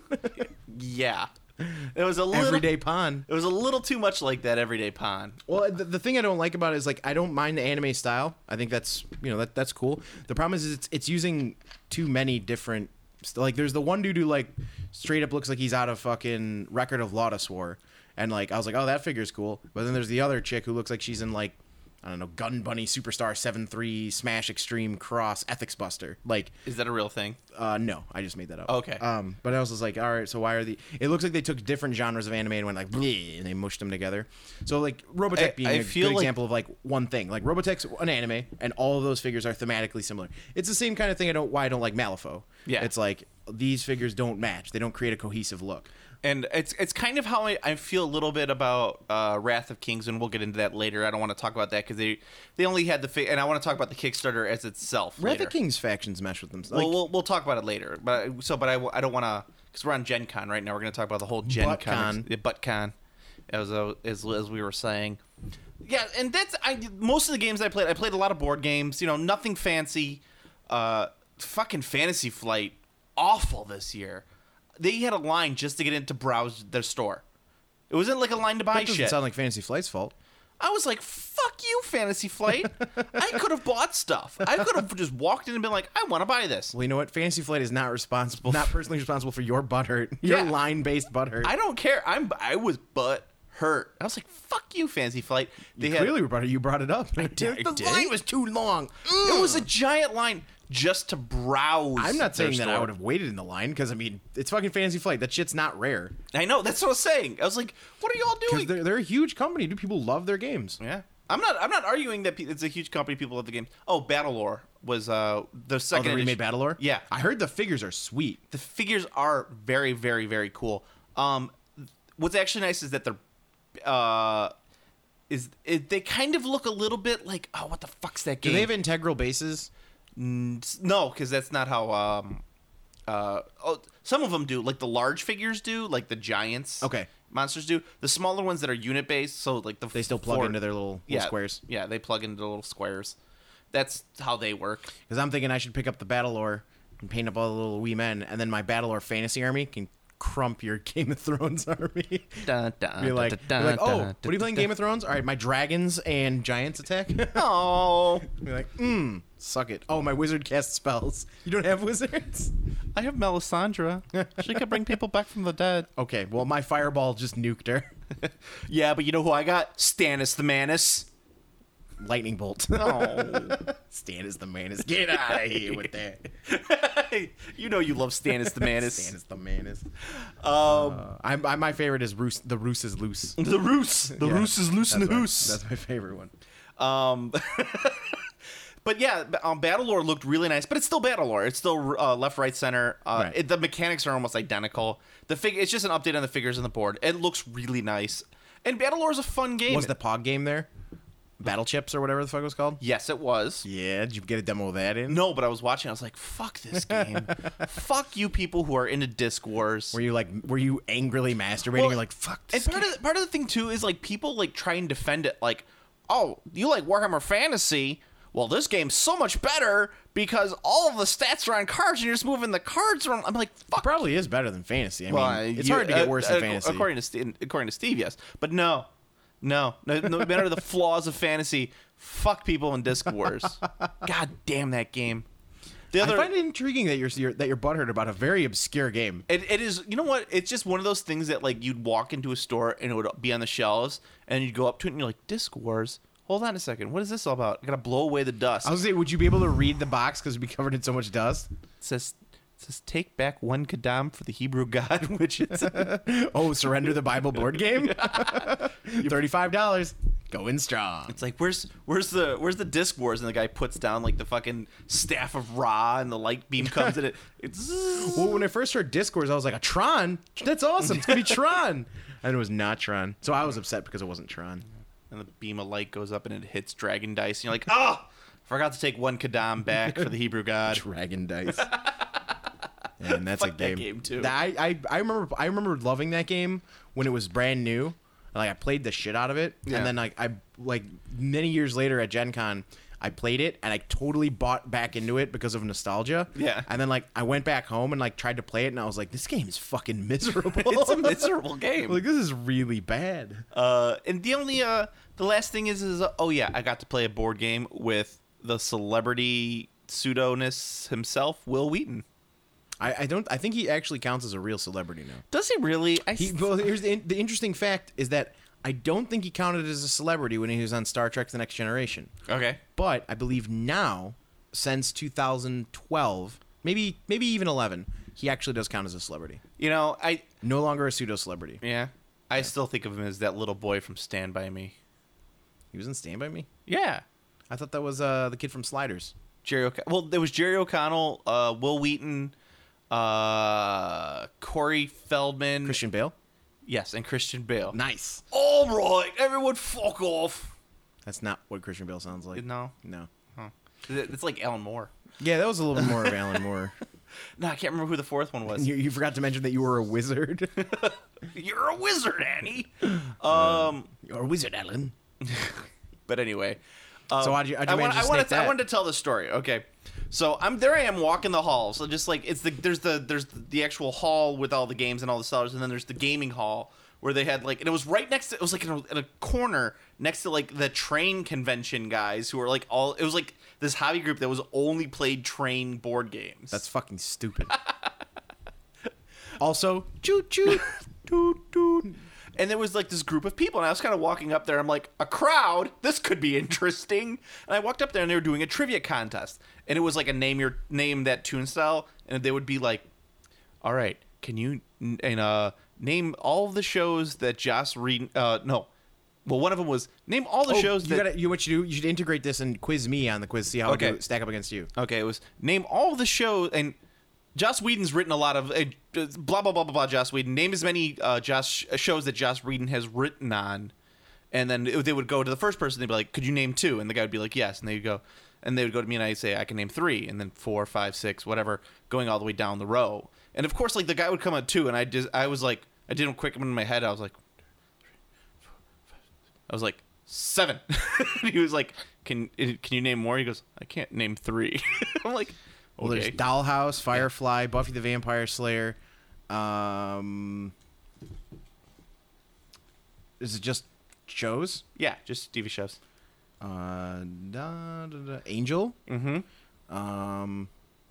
Yeah. It was a little Everyday pon. It was a little too much like that everyday pon. Well, the, the thing I don't like about it is like I don't mind the anime style. I think that's you know that that's cool. The problem is it's it's using too many different st- like there's the one dude who like straight up looks like he's out of fucking Record of Lotus War, and like I was like, oh, that figure's cool. But then there's the other chick who looks like she's in like I don't know Gun Bunny Superstar seven three Smash Extreme Cross Ethics Buster. Like Is that a real thing? uh, no, I just made that up. Okay. Um, but I was just like, all right, so why are the? It looks like they took different genres of anime and went like, bleh, and they mushed them together. So like Robotech I- being I a feel good like- example of like one thing. Like Robotech's an anime, and all of those figures are thematically similar. It's the same kind of thing. I don't why I don't like Malifaux. Yeah. It's like these figures don't match. They don't create a cohesive look. And it's it's kind of how I, I feel a little bit about uh, Wrath of Kings, and we'll get into that later. I don't want to talk about that because they they only had the fi- and I want to talk about the Kickstarter as itself. Wrath later. of King's factions mesh with them. Like, Well, we'll we'll talk about it later. But so, but I, I don't want to because we're on Gen Con right now. We're going to talk about the whole Gen ButtCon. Con, yeah, ButtCon, as uh, as as we were saying. Yeah, and that's I most of the games I played. I played a lot of board games. You know, nothing fancy. Uh, fucking Fantasy Flight, awful this year. They had a line just to get in to browse their store. It wasn't like a line to buy that doesn't shit. sound like Fantasy Flight's fault. I was like, fuck you, Fantasy Flight. I could have bought stuff. I could have just walked in and been like, I want to buy this. Well, you know what? Fantasy Flight is not responsible, not personally responsible for your butthurt, your Yeah. line-based butthurt. I don't care. I'm. I was butt hurt. I was like, fuck you, Fantasy Flight. They You had, clearly brought it. You brought it up. did, I the did. line was too long. It was a giant line just to browse. I'm not their saying that I store. would have waited in the line because I mean it's fucking Fantasy Flight. That shit's not rare. I know. That's what I was saying. I was like, what are y'all Because doing? they're, they're a huge company. Do people love their games? Yeah. I'm not. I'm not arguing that pe- it's a huge company. People love the game. Oh, Battlelore was uh the Oh, second the remade edition. Battlelore. Yeah. I heard the figures are sweet. The figures are very, very, very cool. Um, what's actually nice is that they're, uh, is it, they kind of look a little bit like, oh, what the fuck's that Do game? they have integral bases? Mm, no, because that's not how. Um, uh, oh, some of them do. Like the large figures do, like the giants. Okay. monsters do. The smaller ones that are unit based, so like the They still plug four- into their little, little yeah, squares. Yeah, they plug into the little squares. That's how they work. Because I'm thinking I should pick up the Battle Lore and paint up all the little wee men, and then my Battle Lore fantasy army can crump your Game of Thrones army. Dun, dun, Be like, dun, be dun, like, oh, dun, what are you playing dun, Game of Thrones? All right, my dragons and giants attack. Oh, Be like, mmm, suck it. Oh, my wizard casts spells. You don't have wizards? I have Melisandre. She could bring people back from the dead. Okay, well, my fireball just nuked her. Yeah, but you know who I got? Stannis the Manus. Lightning bolt. Oh. Stannis the Manus. Get out of here with that. You know you love Stannis the Manus. Stannis the Manus. Um, Uh, I, I, my favorite is Roos. The Roos is loose. the Roos. The Yeah, Roos is loose in the that's my- hoose. That's my favorite one. Um, but yeah, um, Battle Lore looked really nice, but it's still Battle Lore. It's still uh, left, right, center. Uh, Right. it, the mechanics are almost identical. The fig- It's just an update on the figures on the board. It looks really nice. And Battle Lore is a fun game. Was the Pog game there? Battle Chips or whatever the fuck it was called? Yes, it was. Yeah, did you get a demo of that in? No, but I was watching. I was like, "Fuck this game! Fuck you people who are into Disc Wars." Were you like, were you angrily masturbating? Well, You're like, fuck And this part game. of the, part of the thing too is like people like try and defend it. Like, oh, you like Warhammer Fantasy? Well, this game's so much better because all of the stats are on cards and you're just moving the cards around. I'm like, fuck. Probably is better than fantasy. I Well, mean, it's you- hard to get uh, worse uh, than fantasy. According to Steve, according to Steve, yes, but no, no, no, no matter the flaws of fantasy, fuck people in Disc Wars. God damn that game. The I other, find it intriguing that you're, you're that you're butthurt about a very obscure game. It, it is, you know what? It's just one of those things that like you'd walk into a store and it would be on the shelves, and you'd go up to it and you're like, Disc Wars. Hold on a second. What is this all about? I gotta blow away the dust. I was gonna say, would you be able to read the box because it'd be covered in so much dust? It says, it says take back one Kadam for the Hebrew God, which is Oh, surrender the Bible board game. Thirty-five dollars. Going strong. it's like where's where's the where's the Disc Wars, and the guy puts down like the fucking staff of Ra, and the light beam comes and it it's Well, when I first heard Discourse, I was like, a Tron? That's awesome. It's gonna be Tron. And it was not Tron. So I was upset because it wasn't Tron. and the beam of light goes up and it hits Dragon Dice, and you're like, oh, forgot to take one Kadam back for the Hebrew God. Dragon Dice. And that's Fuck a that game. game, too. I, I I remember I remember loving that game when it was brand new. Like I played the shit out of it, Yeah. and then like I like many years later at Gen Con, I played it and I totally bought back into it because of nostalgia. Yeah. And then like I went back home and like tried to play it, and I was like, this game is fucking miserable. It's a miserable game. Like this is really bad. Uh, and the only uh, the last thing is is uh, oh yeah, I got to play a board game with the celebrity pseudoness himself, Will Wheaton. I, I don't. I think he actually counts as a real celebrity now. Does he really? I He, well, here's the, the interesting fact is that I don't think he counted as a celebrity when he was on Star Trek: The Next Generation. okay. But I believe now, since two thousand twelve, maybe maybe even eleven, he actually does count as a celebrity. You know, I No longer a pseudo celebrity. yeah, I still think of him as that little boy from Stand By Me. He was in Stand By Me. Yeah, I thought that was uh, the kid from Sliders. Jerry. O'Con- well, there was Jerry O'Connell, uh, Will Wheaton, uh, Corey Feldman. Christian Bale. Yes, and Christian Bale. Nice. All right, everyone, fuck off. That's not what Christian Bale sounds like. No, No. huh. It's like Alan Moore. Yeah, that was a little bit more of Alan Moore. No, I can't remember who the fourth one was. You, you forgot to mention that you were a wizard. You're a wizard, Annie. Um, You're a wizard, Alan. but anyway. Um, So how'd you- how'd you I manage wanna- to I wanted snake to, I that? wanted to tell the story. Okay, so I'm there. I am walking the halls. So just like it's the there's the there's the actual hall with all the games and all the sellers, and then there's the gaming hall where they had like, and it was right next to, it was like in a, in a corner next to like the train convention guys who were like all, it was like this hobby group that was only played train board games. That's fucking stupid. Also, choo choo. Toot, toot. And there was like this group of people, and I was kind of walking up there. I'm like, a crowd? This could be interesting. And I walked up there, and they were doing a trivia contest, and it was like a name your name that tune style, and they would be like, all right, can you n- and uh name all of the shows that Joss Reed? Uh, no, well, one of them was name all the Oh, shows you that. gotta, you what you do? You should integrate this and quiz me on the quiz. See how Okay. I do stack up against you. Okay, it was name all the shows, and Joss Whedon's written a lot of uh, blah blah blah blah blah. Joss Whedon, name as many uh, Joss shows that Joss Whedon has written on, and then it, they would go to the first person. They'd be like, "Could you name two?" And the guy would be like, "Yes." And they'd go, and they would go to me, and I'd say, "I can name three," and then four, five, six, whatever, going all the way down the row. And of course, like the guy would come at two, and I just I was like, I did a quick one in my head. I was like, I was like, seven. And he was like, can can you name more? He goes, I can't name three. I'm like, Well, okay. there's Dollhouse, Firefly, Buffy the Vampire Slayer. Um, is it just shows? Yeah, just T V shows. Uh, da, da, da, Angel. Mm-hmm. Um,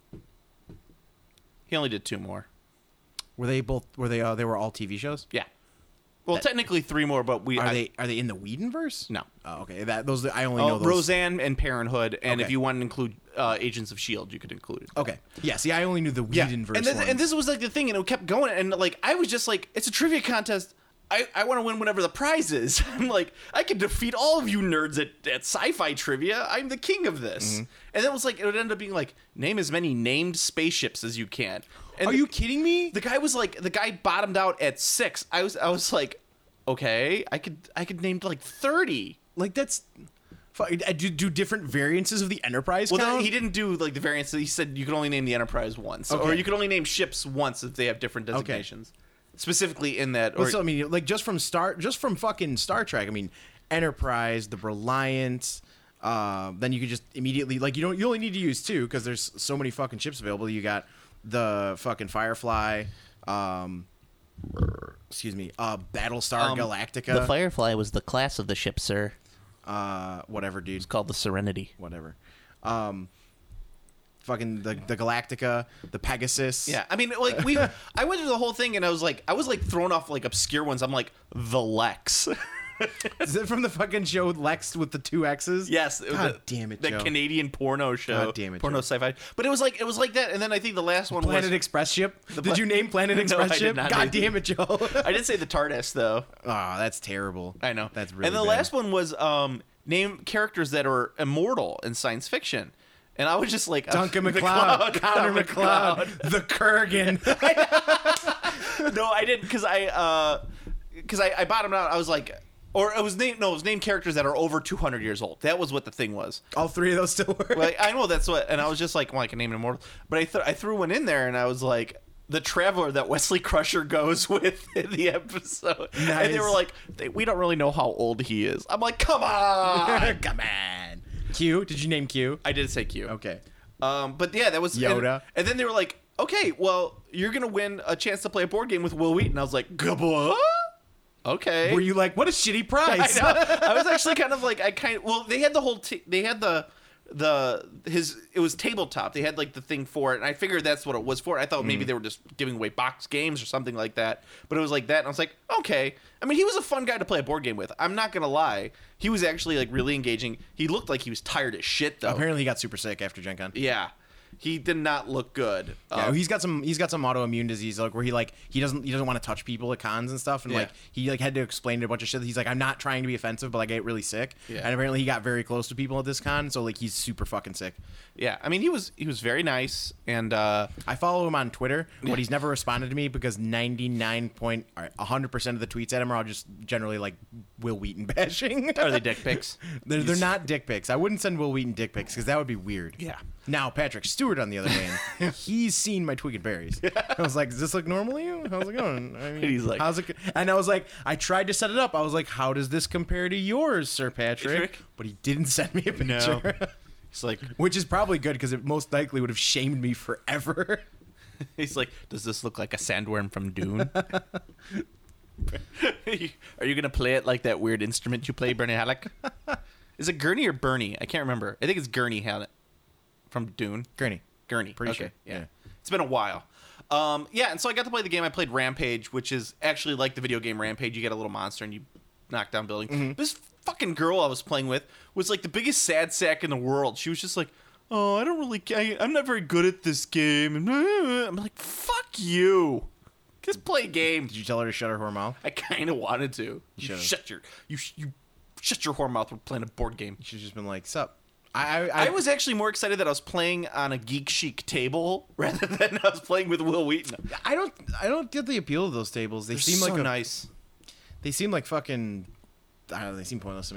He only did two more. were they both? Were they? Uh, they were all T V shows. Yeah. Well, That- technically three more, but we Are I- they? Are they in the Whedonverse? No. Oh, okay. That those. I only Oh, know those. Roseanne and Parenthood, and Okay. if you want to include uh, Agents of Shield, you could include it. Okay. Yeah. See, I only knew the Yeah, Whedonverse. and, then, ones. and this was like the thing, and it kept going, and like I was just like, it's a trivia contest. I, I want to win whatever the prize is. I'm like, I can defeat all of you nerds at, at sci-fi trivia. I'm the king of this. Mm-hmm. And then it was like, it would end up being like, name as many named spaceships as you can. And Are the, you kidding me? The guy was like, the guy bottomed out at six. I was, I was like, okay, I could, I could name like thirty. Like that's. fu- Do, do different variances of the Enterprise Well, count? then he didn't do like the variants. He said you could only name the Enterprise once, or Okay. you could only name ships once if they have different designations. Specifically in that, or Well, so, I mean, like just from Star, just from fucking Star Trek. I mean, Enterprise, the Reliant. Uh, then you could just immediately like you don't. You only need to use two because there's so many fucking ships available. You got the fucking Firefly. Um, excuse me. Uh, Battlestar Um, Galactica. The Firefly was the class of the ship, sir. uh, whatever, dude. It's called the Serenity. Whatever. Um, fucking the the Galactica, the Pegasus. yeah, I mean, like we, I went through the whole thing and I was like, I was like thrown off like obscure ones. I'm like the Lex. Is it from the fucking show Lex with the two X's? Yes, it was God the, damn it, the Joe. Canadian porno show. God damn it, porno Joe. sci-fi. But it was like it was like that, and then I think the last one Planet was. Express ship. Did pla- you name Planet No, Express I did ship? not God name- damn it, Joe. I did say the TARDIS though. Oh, that's terrible. I know. That's really And the bad. last one was um, name characters that are immortal in science fiction. And I was just like Duncan uh, McLeod, Connor Duncan McLeod, the Kurgan. McLeod. No, I didn't because I because I, I bottomed out. I was like, or it was named no, it was named characters that are over two hundred years old. That was what the thing was. All three of those still work. Like I know that's what, and I was just like, well, I can name an immortal, but I th- I threw one in there, and I was like. The Traveler that Wesley Crusher goes with in the episode, and they Nice. were like, they, "We don't really know how old he is." I'm like, "Come on!" Come on. Q? Did you name Q? I did say Q. Okay. Um, but yeah, that was Yoda. And, and then they were like, "Okay, well, you're gonna win a chance to play a board game with Will Wheaton." I was like, "Gabba." Okay. Were you like, what a shitty prize? I know. I was actually kind of like, I kind of, well, they had the whole, t- they had the, the, his, it was tabletop. They had like the thing for it. And I figured that's what it was for. I thought Mm. maybe they were just giving away box games or something like that. But it was like that. And I was like, okay. I mean, he was a fun guy to play a board game with. I'm not going to lie. He was actually like really engaging. He looked like he was tired as shit though. Apparently he got super sick after Gen Con. Yeah. He did not look good. Yeah, Uh, he's got some. He's got some autoimmune disease, like where he like he doesn't he doesn't want to touch people at cons and stuff, and Yeah. like he like had to explain a bunch of shit. He's like, I'm not trying to be offensive, but like I get really sick, Yeah. and apparently he got very close to people at this con, so like he's super fucking sick. yeah. I mean, he was, he was very nice. And, uh, I follow him on Twitter, but he's never responded to me because ninety-nine point, one hundred percent of the tweets at him are all just generally like Will Wheaton bashing. are they dick pics? they're, they're not dick pics. I wouldn't send Will Wheaton dick pics because that would be weird. Yeah. Now Patrick Stewart, on the other hand, he's seen my Twig and Berries. I was like, "Does this look normal to you? How's it going?" I mean, And he's like- "How's it?" go-" And I was like, I tried to set it up. I was like, "How does this compare to yours, Sir Patrick?" Patrick? But he didn't send me a No. picture, He's like, which is probably good because it most likely would have shamed me forever. he's like, does this look like a sandworm from Dune? Are you gonna play it like that weird instrument you play, Bernie Halleck? Is it Gurney or Bernie? I can't remember. I think it's Gurney Halleck from Dune. Gurney. Gurney. Pretty okay. sure, Yeah. yeah. It's been a while. Um, yeah, and so I got to play the game. I played Rampage, which is actually like the video game Rampage. You get a little monster and you knock down buildings. Mm-hmm. This fucking girl I was playing with was like the biggest sad sack in the world. She was just like, "Oh, I don't really. I, I'm not very good at this game." And I'm like, "Fuck you. Just play a game." Did you tell her to shut her whore mouth? I kind of wanted to. You should've. shut your you sh- you shut your whore mouth. We're playing a board game. She's just been like, "Sup." I I, I was actually more excited that I was playing on a Geek Chic table rather than I was playing with Will Wheaton. I don't I don't get the appeal of those tables. They They're seem so like a, nice. they seem like fucking. I don't know. They seem pointless to me.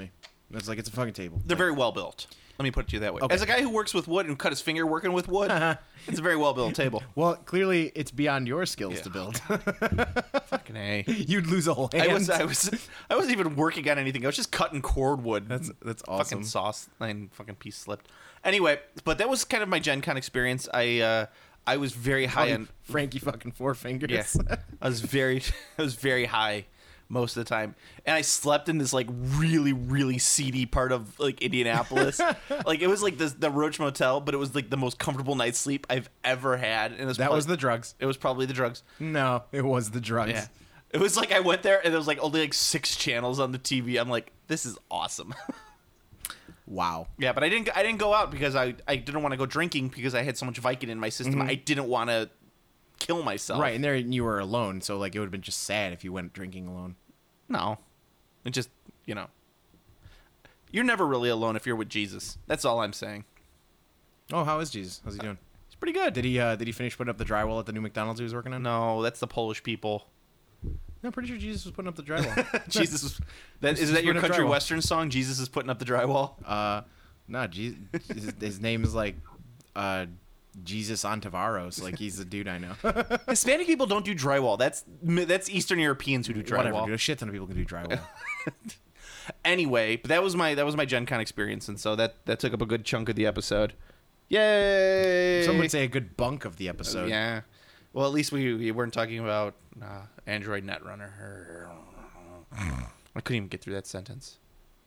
It's like it's a fucking table. They're very well built. Let me put it to you that way. Okay. As a guy who works with wood and cut his finger working with wood, it's a very well built table. Well, clearly it's beyond your skills Yeah. to build. Fucking A. You'd lose a whole hand. I was, I was, I wasn't even working on anything. I was just cutting cordwood. That's that's Fucking awesome. sauce line, fucking piece slipped. Anyway, but that was kind of my Gen Con experience. I, uh, I was very high Probably on. Frankie fucking Four Fingers. Yeah, I was very, I was very high most of the time, and I slept in this like really, really seedy part of like Indianapolis. Like it was like this the Roach Motel, but it was like the most comfortable night's sleep I've ever had. And it was That prob- was the drugs. It was probably the drugs. No, it was the drugs. Yeah. It was like I went there and there was like only like six channels on the T V. I'm like, this is awesome. Wow. Yeah, but I didn't. I didn't go out because I, I didn't want to go drinking because I had so much Vicodin in my system. I didn't want to kill myself. Right, and there you were alone, so like it would have been just sad if you went drinking alone. No, it just you know, you're never really alone if you're with Jesus. That's all I'm saying. Oh, how is Jesus? How's he doing? It's pretty good. Did he uh, did he finish putting up the drywall at the new McDonald's he was working on? No, that's the Polish people. No, I'm pretty sure Jesus was putting up the drywall. Jesus was. That Jesus is that your putting up country drywall. western song? Jesus is putting up the drywall. Uh, nah, Jesus, his, his name is like uh, Jesus Ontiveros. Like he's the dude I know. Hispanic people don't do drywall. That's that's Eastern Europeans who do drywall. Whatever, dude. A shit ton of people can do drywall. Anyway, but that was my that was my Gen Con experience, and so that that took up a good chunk of the episode. Yay! Some would say a good bunk of the episode. Yeah. Well, at least we, we weren't talking about uh, Android Netrunner. I couldn't even get through that sentence.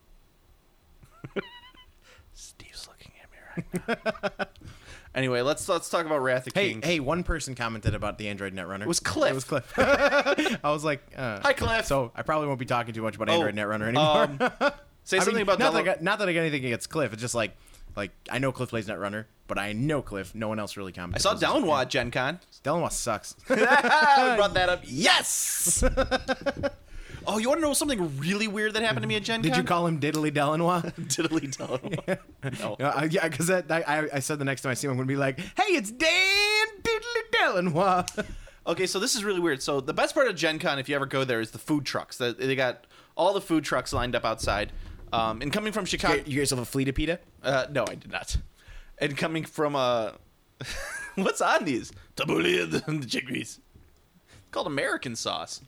Steve's looking at me right now. Anyway, let's let's talk about Wrath of Hey, Kings. hey! One person commented about the Android Netrunner. It was Cliff. It was Cliff. I was like, uh, Hi, Cliff. So I probably won't be talking too much about Oh, Android Netrunner anymore. um, say I something mean, about not, Delo- that I got, not that I got anything against Cliff. It's just like, like I know Cliff plays Netrunner, but I know Cliff. No one else really I commented. saw It was just- Downwa at Gen Con. Delanois sucks. We brought that up. Yes! Oh, you want to know something really weird that happened to me at Gen Con? Did you call him Diddly Delanois? Diddly Delanois. No. Uh, yeah, because I, I, I said the next time I see him, I'm going to be like, hey, it's Dan Diddly Delanois. Okay, so this is really weird. So the best part of Gen Con, if you ever go there, is the food trucks. They they got all the food trucks lined up outside. Um, and coming from Chicago... You get yourself a fleet of pita? Uh, no, I did not. And coming from... Uh, what's on these? Tabbouleh and the chickpeas. Called American sauce.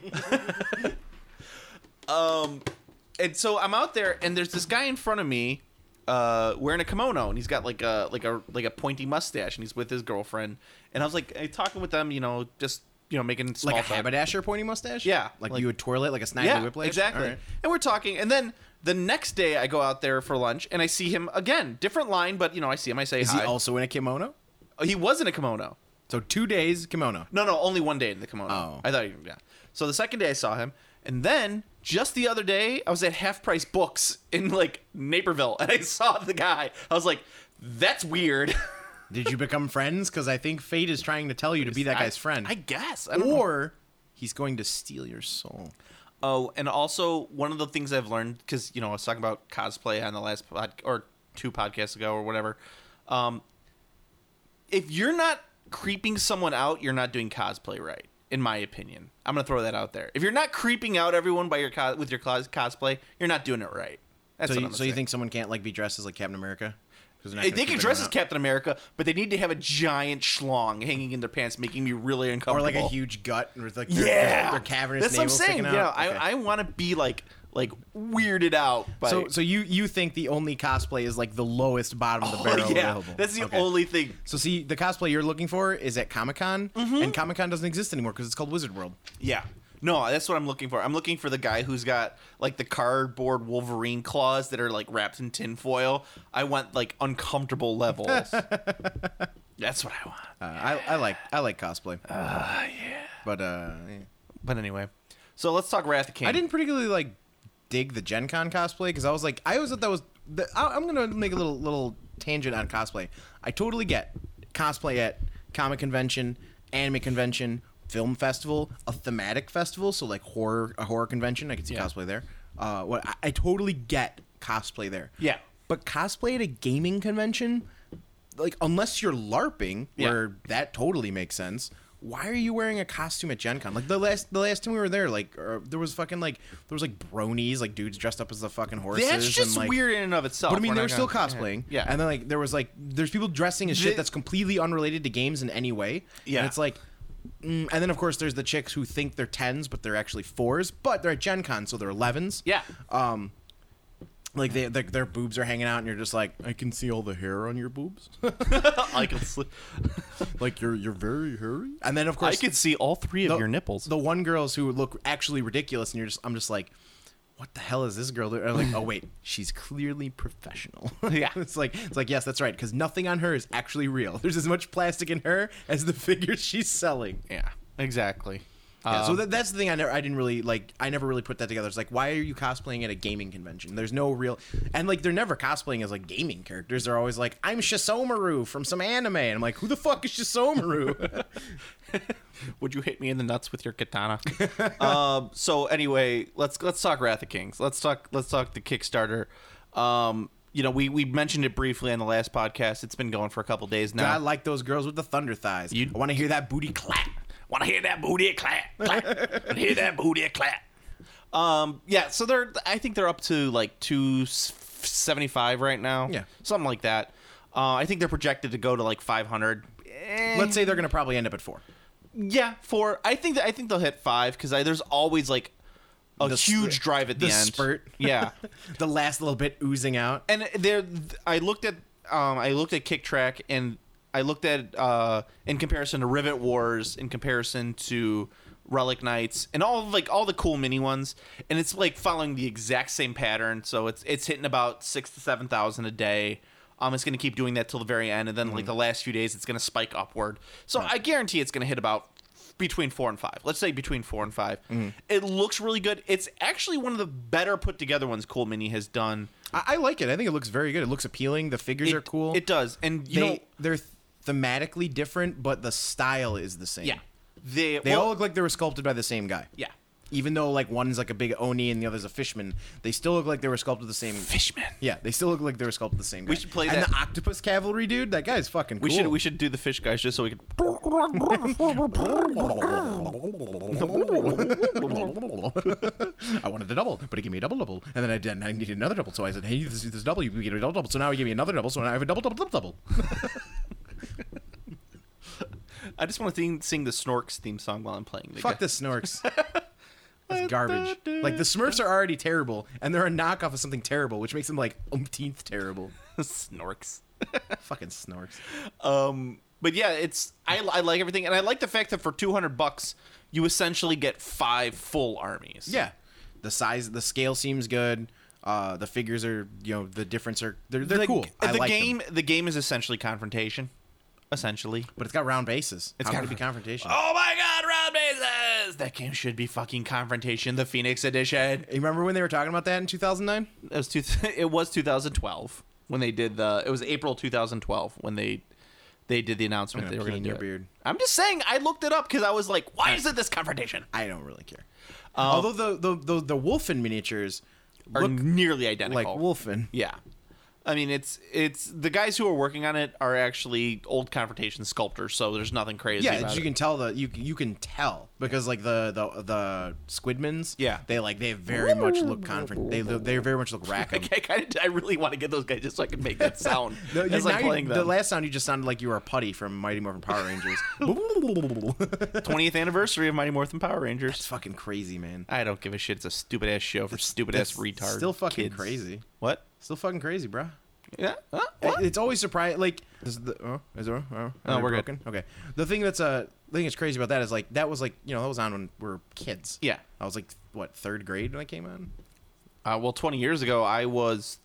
um, and so I'm out there, and there's this guy in front of me uh, wearing a kimono, and he's got like a like a like a pointy mustache, and he's with his girlfriend. And I was like I, talking with them, you know, just you know making small Like a talk. haberdasher pointy mustache? Yeah, Like, like- you would twirl it like a snaggly Yeah, whiplash? exactly. All right. And we're talking, and then the next day I go out there for lunch, and I see him again, different line, but you know I see him, I say Is hi. he also in a kimono? Oh, he was in a kimono. So two days kimono. No, no, only one day in the kimono. Oh. I thought, yeah. So the second day I saw him, and then just the other day I was at Half Price Books in like Naperville, and I saw the guy. I was like, that's weird. Did you become friends? Because I think fate is trying to tell you to be that guy's I- friend. I guess. I don't know. or he's going to steal your soul. Oh, and also one of the things I've learned, because you know I was talking about cosplay on the last pod or two podcasts ago or whatever. Um, if you're not creeping someone out, you're not doing cosplay right, in my opinion. I'm gonna throw that out there. If you're not creeping out everyone by your co- with your cos- cosplay, you're not doing it right. That's so what you, I'm gonna so you say. think someone can't like be dressed as like Captain America? 'Cause they're not They gonna they keep can dress anyone as out. Captain America, but they need to have a giant schlong hanging in their pants, making me really Or uncomfortable. like a huge gut with like their, yeah, their, their cavernous That's what I'm navel saying. sticking Yeah, out. Okay. I, I want to be like like weirded out. By, so so you you think the only cosplay is like the lowest bottom of the Oh, barrel yeah, available? that's the Okay. only thing. So see, the cosplay you're looking for is at Comic Con, Mm-hmm. and Comic Con doesn't exist anymore because it's called Wizard World. Yeah. No, that's what I'm looking for. I'm looking for the guy who's got like the cardboard Wolverine claws that are like wrapped in tinfoil. I want like uncomfortable levels. That's what I want. Uh, I I like I like cosplay. Ah, yeah. But uh, yeah. But anyway, so let's talk Wrath of King. I didn't particularly like dig the Gen Con cosplay because I was like, I always thought that was. The, I, I'm gonna make a little little tangent on cosplay. I totally get cosplay at comic convention, anime convention, film festival, a thematic festival. So like horror, a horror convention. I could see Yeah. cosplay there. Uh, what I, I totally get cosplay there. Yeah. But cosplay at a gaming convention, like unless you're LARPing, Yeah. where that totally makes sense. why are you wearing a costume at Gen Con? Like the last the last time we were there, like uh, there was fucking like there was like bronies, like dudes dressed up as the fucking horses. That's just and, like, weird in and of itself. But I mean, We're they were not still gonna- cosplaying. Yeah. And then like there was like there's people dressing as The- shit that's completely unrelated to games in any way. Yeah. And it's like. Mm, and then of course there's the chicks who think they're tens, but they're actually fours. But they're at Gen Con, so they're elevens. Yeah. Um. Like they, their, their boobs are hanging out, and you're just like, I can see all the hair on your boobs. I can see, Like you're you're very hairy. And then of course I can see all three of the, your nipples. The one girls who look actually ridiculous, and you're just I'm just like, what the hell is this girl doing? I'm like, oh wait, she's clearly professional. Yeah. it's like it's like yes, that's right, because nothing on her is actually real. There's as much plastic in her as the figures she's selling. Yeah, exactly. Yeah, so Um, that, that's the thing I never I didn't really like I never really put that together. It's like, why are you cosplaying at a gaming convention? There's no real and like they're never cosplaying as like gaming characters. They're always like, I'm Shisomaru from some anime, and I'm like, who the fuck is Shisomaru? Would you hit me in the nuts with your katana? um, so anyway, let's let's talk Wrath of Kings. Let's talk let's talk the Kickstarter. Um, you know, we, we mentioned it briefly on the last podcast. It's been going for a couple days now. I like those girls with the thunder thighs. You- I want to hear that booty clap. Want to hear that booty clap? Clap. Want to hear that booty clap? Um, yeah. So they're I think they're up to like two seventy five right now. Yeah. something like that. Uh, I think they're projected to go to like five hundred. Let's say they're going to probably end up at four. Yeah, four. I think that I think they'll hit five because there's always like a The huge sp- drive at the, the end. spurt. Yeah, The last little bit oozing out. and there I looked at um I looked at Kick Track and I looked at uh in comparison to Rivet Wars, in comparison to Relic Knights, and all like all the cool mini ones, and it's like following the exact same pattern. So it's it's hitting about six to seven thousand a day. Um, it's going to keep doing that till the very end, and then like the last few days, it's going to spike upward. So I guarantee it's going to hit about between four and five. Let's say between four and five. It looks really good. It's actually one of the better put together ones Cool Mini has done. I, I like it. I think it looks very good. It looks appealing. The figures It, are cool. It does, and you they, know, they're thematically different, but the style is the same. yeah, they They well, all look like they were sculpted by the same guy. yeah. Even though like one's like a big Oni and the other's a fishman, they still look like they were sculpted the same. Fishman. Yeah, they still look like they were sculpted the same guy. We should play and that- the octopus cavalry dude. That guy's fucking cool. We should we should do the fish guys just so we can. I wanted a double, but he gave me a double double, and then I did. I needed another double, so I said, "Hey, this, this double, you get a double double." So now he gave me another double, so now I have a double double double double. I just want to sing, sing the Snorks theme song while I'm playing. The Fuck guy. the Snorks. That's garbage. Like the Smurfs are already terrible, and they're a knockoff of something terrible, which makes them like umpteenth terrible. Snorks. Fucking Snorks. Um, but yeah, it's I, I like everything, and I like the fact that for two hundred bucks, you essentially get five full armies. Yeah, the size, the scale seems good. Uh, the figures are, you know, the difference are they're they're the, cool. I the like game, them. the game is essentially confrontation, essentially. But it's got round bases. It's How got can it be confrontation? Oh my God, round bases! That game should be fucking confrontation. The Phoenix Edition. You remember when they were talking about that in two thousand nine? It was two, it was two thousand twelve when they did the. It was April two thousand twelve when they they did the announcement they were going to do your it. beard. I'm just saying, I looked it up because I was like, why is it this confrontation? I don't really care. Although the the the, the Wolfen miniatures Are look nearly identical. like Wolfen. Yeah. I mean, it's it's the guys who are working on it are actually old confrontation sculptors, so there's nothing crazy Yeah, about you it. can tell the you you can tell because like the the the Squidmans. Yeah. they like they very much look confront. They they very much look I, Rackham. kind of, I really want to get those guys just so I can make that sound No, as you- I'm now you- playing the them. last sound you just sounded like you were a putty from Mighty Morphin Power Rangers. twentieth anniversary of Mighty Morphin Power Rangers. It's fucking crazy, man. I don't give a shit. It's a stupid ass show for stupid ass That's retards. Still fucking kids. crazy. What? Still fucking crazy, bro. Yeah. Huh? What? It's always surprising. Like, is the oh, is there? Oh, No, am I we're good. broken? Okay. The thing that's uh, the thing that's crazy about that is like that was like you know that was on when we were kids. Yeah. I was like what third grade when I came on. Uh, well, twenty years ago, I was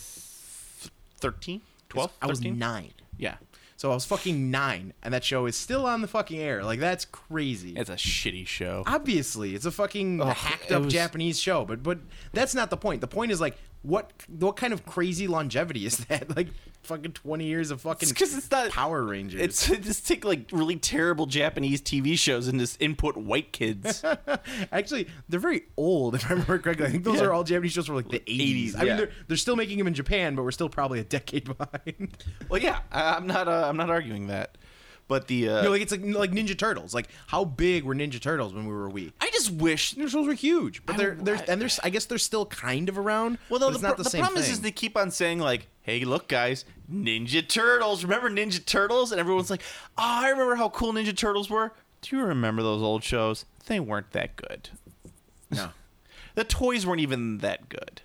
th- thirteen, twelve, I was thirteen. nine. Yeah. So I was fucking nine, and that show is still on the fucking air. Like that's crazy. It's a shitty show. Obviously, it's a fucking Ugh, hacked it up was- Japanese show, but but that's not the point. The point is like what what kind of crazy longevity is that? Like fucking twenty years of fucking Because it's not Power Rangers. It's just take like really terrible Japanese T V shows and just input white kids. Actually, they're very old, if I remember correctly. I think those Yeah. are all Japanese shows from like the eighties. eighties, I mean, yeah. they're, they're still making them in Japan, but we're still probably a decade behind. Well, yeah, I- I'm not. Uh, I'm not arguing that, But the uh, You know, like it's like like Ninja Turtles. Like how big were Ninja Turtles when we were wee? I just wish. Ninja Turtles were huge, but I they're don't- they're I- and they're I guess they're still kind of around. Well, but no, it's the, not pro- the, the same problem thing. is, is they keep on saying like, "Hey, look, guys, Ninja Turtles. Remember Ninja Turtles?" And everyone's like, "Oh, I remember how cool Ninja Turtles were." Do you remember those old shows? They weren't that good. no. The toys weren't even that good.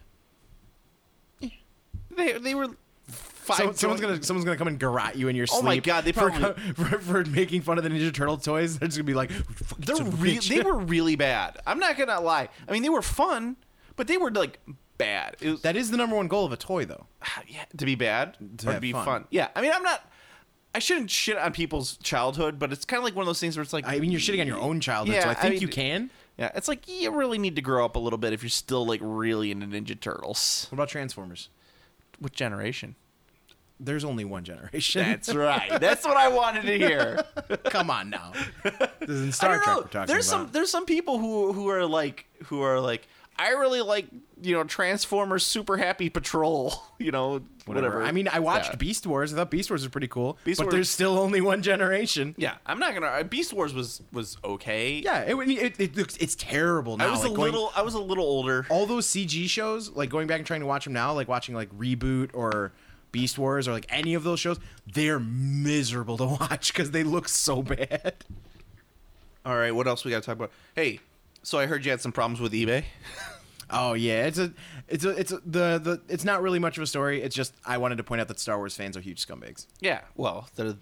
They they were five. So, someone's toys- gonna someone's gonna come and garrote you in your Oh sleep. my God, they for, probably- for, for making fun of the Ninja Turtle toys. They're just gonna be like, They're "Son of a re- bitch." they were really bad. I'm not gonna lie. I mean, they were fun, but they were like bad. It was, That is the number one goal of a toy, though. yeah, to be bad To or have to be fun. fun. Yeah, I mean, I'm not. I shouldn't shit on people's childhood, but it's kind of like one of those things where it's like, I mean, you're shitting on your own childhood, so Yeah, I think I you mean- can. yeah, it's like you really need to grow up a little bit if you're still like really into Ninja Turtles. What about Transformers? What generation? There's only one generation. That's right. That's what I wanted to hear. Come on now. This is in I Star don't Trek know. we're talking There's about. some there's some people who who are like who are like I really like, you know, Transformers Super Happy Patrol, you know, whatever. I mean, I watched Yeah. Beast Wars. I thought Beast Wars was pretty cool. Beast but Wars- there's still only one generation. Yeah, I'm not gonna. uh, Beast Wars was was okay. Yeah, it, it, it looks it's terrible now. I was like a going- little. I was a little older. all those C G shows, like going back and trying to watch them now, like watching like Reboot or Beast Wars or like any of those shows, they're miserable to watch because they look so bad. All right, what else we got to talk about? Hey, so I heard you had some problems with eBay. Oh yeah, it's a, it's a, it's a, the the it's not really much of a story. It's just I wanted to point out that Star Wars fans are huge scumbags. Yeah, well, they're.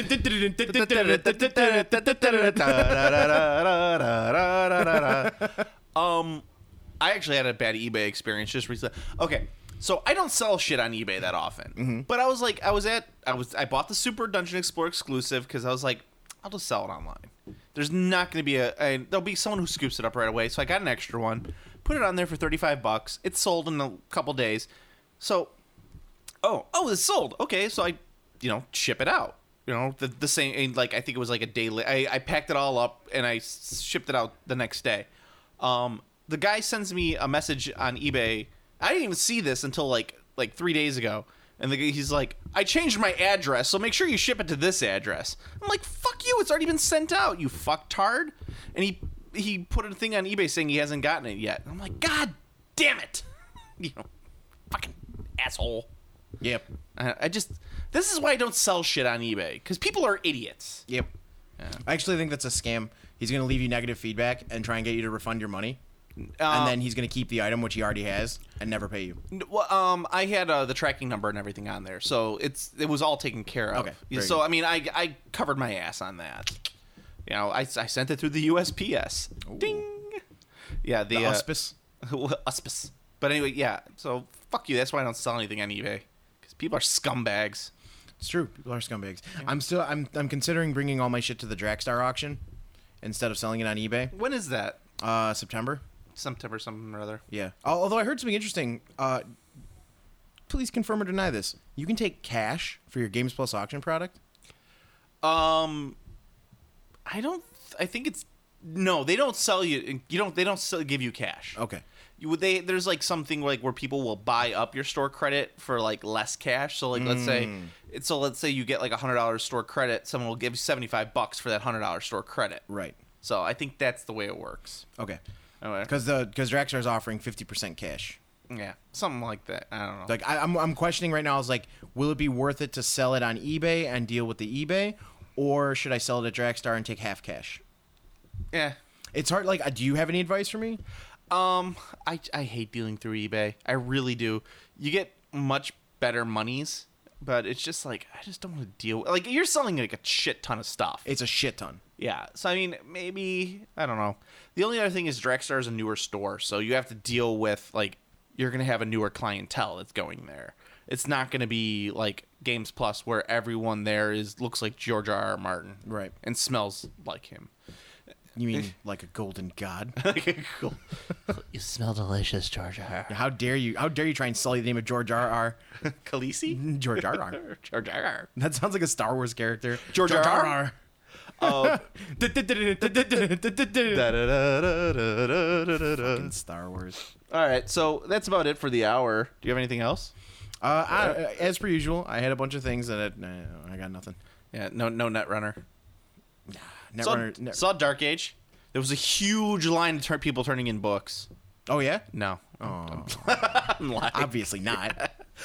um, I actually had a bad eBay experience just recently. Okay, so I don't sell shit on eBay that often, but I was like, I was at, I was, I bought the Super Dungeon Explorer exclusive because I was like, I'll just sell it online. There's not going to be a, a, there'll be someone who scoops it up right away. So I got an extra one, put it on there for thirty-five bucks. It's sold in a couple days. So, oh, oh, it's sold. Okay, so I, you know, ship it out. You know, the the same, and like I think it was like a day. Li- I I packed it all up and I s- shipped it out the next day. Um, the guy sends me a message on eBay. I didn't even see this until like like three days ago. And the, guy- he's like, I changed my address, so make sure you ship it to this address. I'm like, fuck you, it's already been sent out, you fucktard. And he he put a thing on eBay saying he hasn't gotten it yet. I'm like, God damn it. You know, fucking asshole. Yep. I, I just, this is why I don't sell shit on eBay, because people are idiots. Yep. I actually think that's a scam. He's gonna leave you negative feedback and try and get you to refund your money, Uh, and then he's gonna keep the item which he already has and never pay you. Well, um, I had uh, the tracking number and everything on there, so it's it was all taken care of. Okay, very So good. I mean, I I covered my ass on that. You know, I, I sent it through the U S P S. Ding. Yeah, the, The uh, auspice. auspice. But anyway, yeah. So fuck you. That's why I don't sell anything on eBay, because people are scumbags. It's true. People are scumbags. I'm still. I'm. I'm considering bringing all my shit to the Dragstar auction instead of selling it on eBay. When is that? Uh, September. September something or other. Yeah. Al- Although I heard something interesting. Uh, please confirm or deny this. You can take cash for your Games Plus auction product. Um, I don't. I think it's no. They don't sell you. You don't. They don't sell, give you cash. Okay. You would they there's like something like where people will buy up your store credit for like less cash. So like let's say it's so let's say you get like a hundred dollars store credit, someone will give you seventy five bucks for that hundred dollars store credit. Right. So I think that's the way it works. Okay. Anyway, Because the because Dragstar is offering fifty percent cash. yeah, something like that. I don't know. Like I, I'm I'm questioning right now. I was like, will it be worth it to sell it on eBay and deal with the eBay, or should I sell it at Dragstar and take half cash? yeah. It's hard. Like, uh, do you have any advice for me? Um, I I hate dealing through eBay. I really do. You get much better monies, but it's just like I just don't want to deal. Like you're selling like a shit ton of stuff. It's a shit ton. Yeah, so I mean, maybe I don't know. The only other thing is Dragstar is a newer store, so you have to deal with like you're gonna have a newer clientele that's going there. It's not gonna be like Games Plus where everyone there is looks like George R. R. Martin, Right. and smells like him. You mean like a golden god? Cool. You smell delicious, George. How dare you? How dare you try and sully the name of George R. R. Khaleesi? George R. R. George R. R. That sounds like a Star Wars character. George R. R. R. Oh. Fucking Star Wars. All right, so that's about it for the hour. Do you have anything else? Uh, I, as per usual, I had a bunch of things that I, I got nothing. Yeah, no, no Netrunner. Netrunner. Saw, Net- saw Dark Age. There was a huge line of turn people turning in books. oh yeah. No. Oh, I'm lying. obviously not.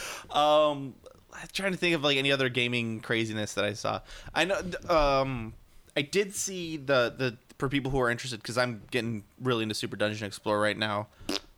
Um, I'm trying to think of like any other gaming craziness that I saw. I know. Um, I did see the the for people who are interested because I'm getting really into Super Dungeon Explorer right now.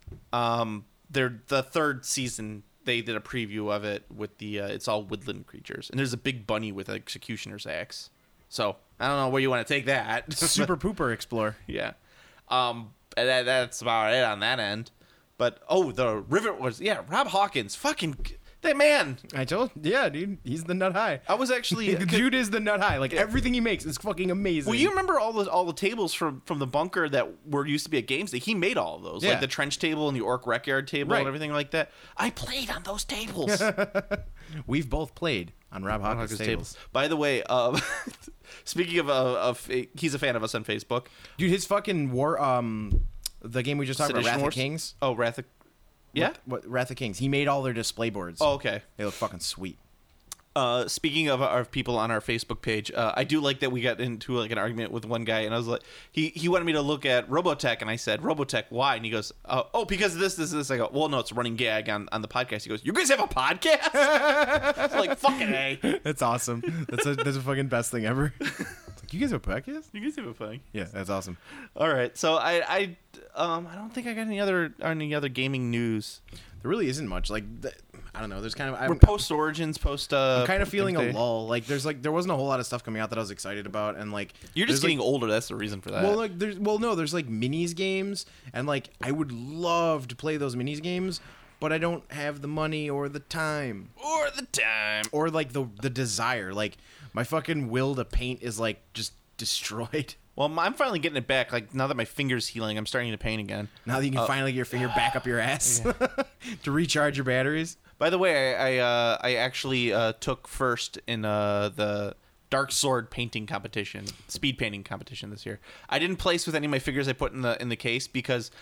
Um, they're the third season. They did a preview of it with the. Uh, it's all woodland creatures, and there's a big bunny with an executioner's axe. So I don't know where you want to take that. Super Pooper Explorer. Yeah. Um, and that, that's about it on that end. But oh, the River was yeah. Rob Hawkins, fucking that man. I told. Yeah, dude. He's the nut high. I was actually The dude is the nut high. Like everything he makes is fucking amazing. Well, you remember all the all the tables from from the bunker that were used to be at Games Day? He made all of those, Yeah. like the trench table and the Orc Wreckyard table Right. and everything like that. I played on those tables. We've both played on Rob Hawkins' Hawkins tables. By the way, um, speaking of, uh, of he's a fan of us on Facebook. Dude, his fucking war. Um, the game we just talked about, Sedition Wrath Wars? of Kings. Oh, Wrath of yeah. What, what Wrath of Kings? He made all their display boards. Oh, okay. They look fucking sweet. Uh, speaking of our people on our Facebook page, uh, I do like that we got into like an argument with one guy, and I was like, he he wanted me to look at Robotech, and I said, Robotech, why? And he goes, uh, oh, because of this, this, this. I go, well, no, it's a running gag on, on the podcast. He goes, you guys have a podcast? I was like, fucking A. That's awesome. That's a that's a fucking best thing ever. You guys have a podcast? You guys have a thing. Yeah, that's awesome. All right, so I I um I don't think I got any other any other gaming news. There really isn't much. Like, th- I don't know. There's kind of. We're I'm, post Origins, post. Uh, I'm kind of feeling a Day. lull. Like, there's like there wasn't a whole lot of stuff coming out that I was excited about, and like You're just there's, getting like, older. That's the reason for that. Well, like there's well no, there's like minis games, and like I would love to play those minis games, but I don't have the money or the time or the time. or like the the desire. Like my fucking will to paint is like just destroyed. Well, I'm finally getting it back. Like now that my finger's healing, I'm starting to paint again. Now that you can Uh, finally get your finger back up your ass to recharge your batteries. By the way, I I, uh, I actually uh, took first in uh, the Dark Sword painting competition, speed painting competition this year. I didn't place with any of my figures I put in the in the case because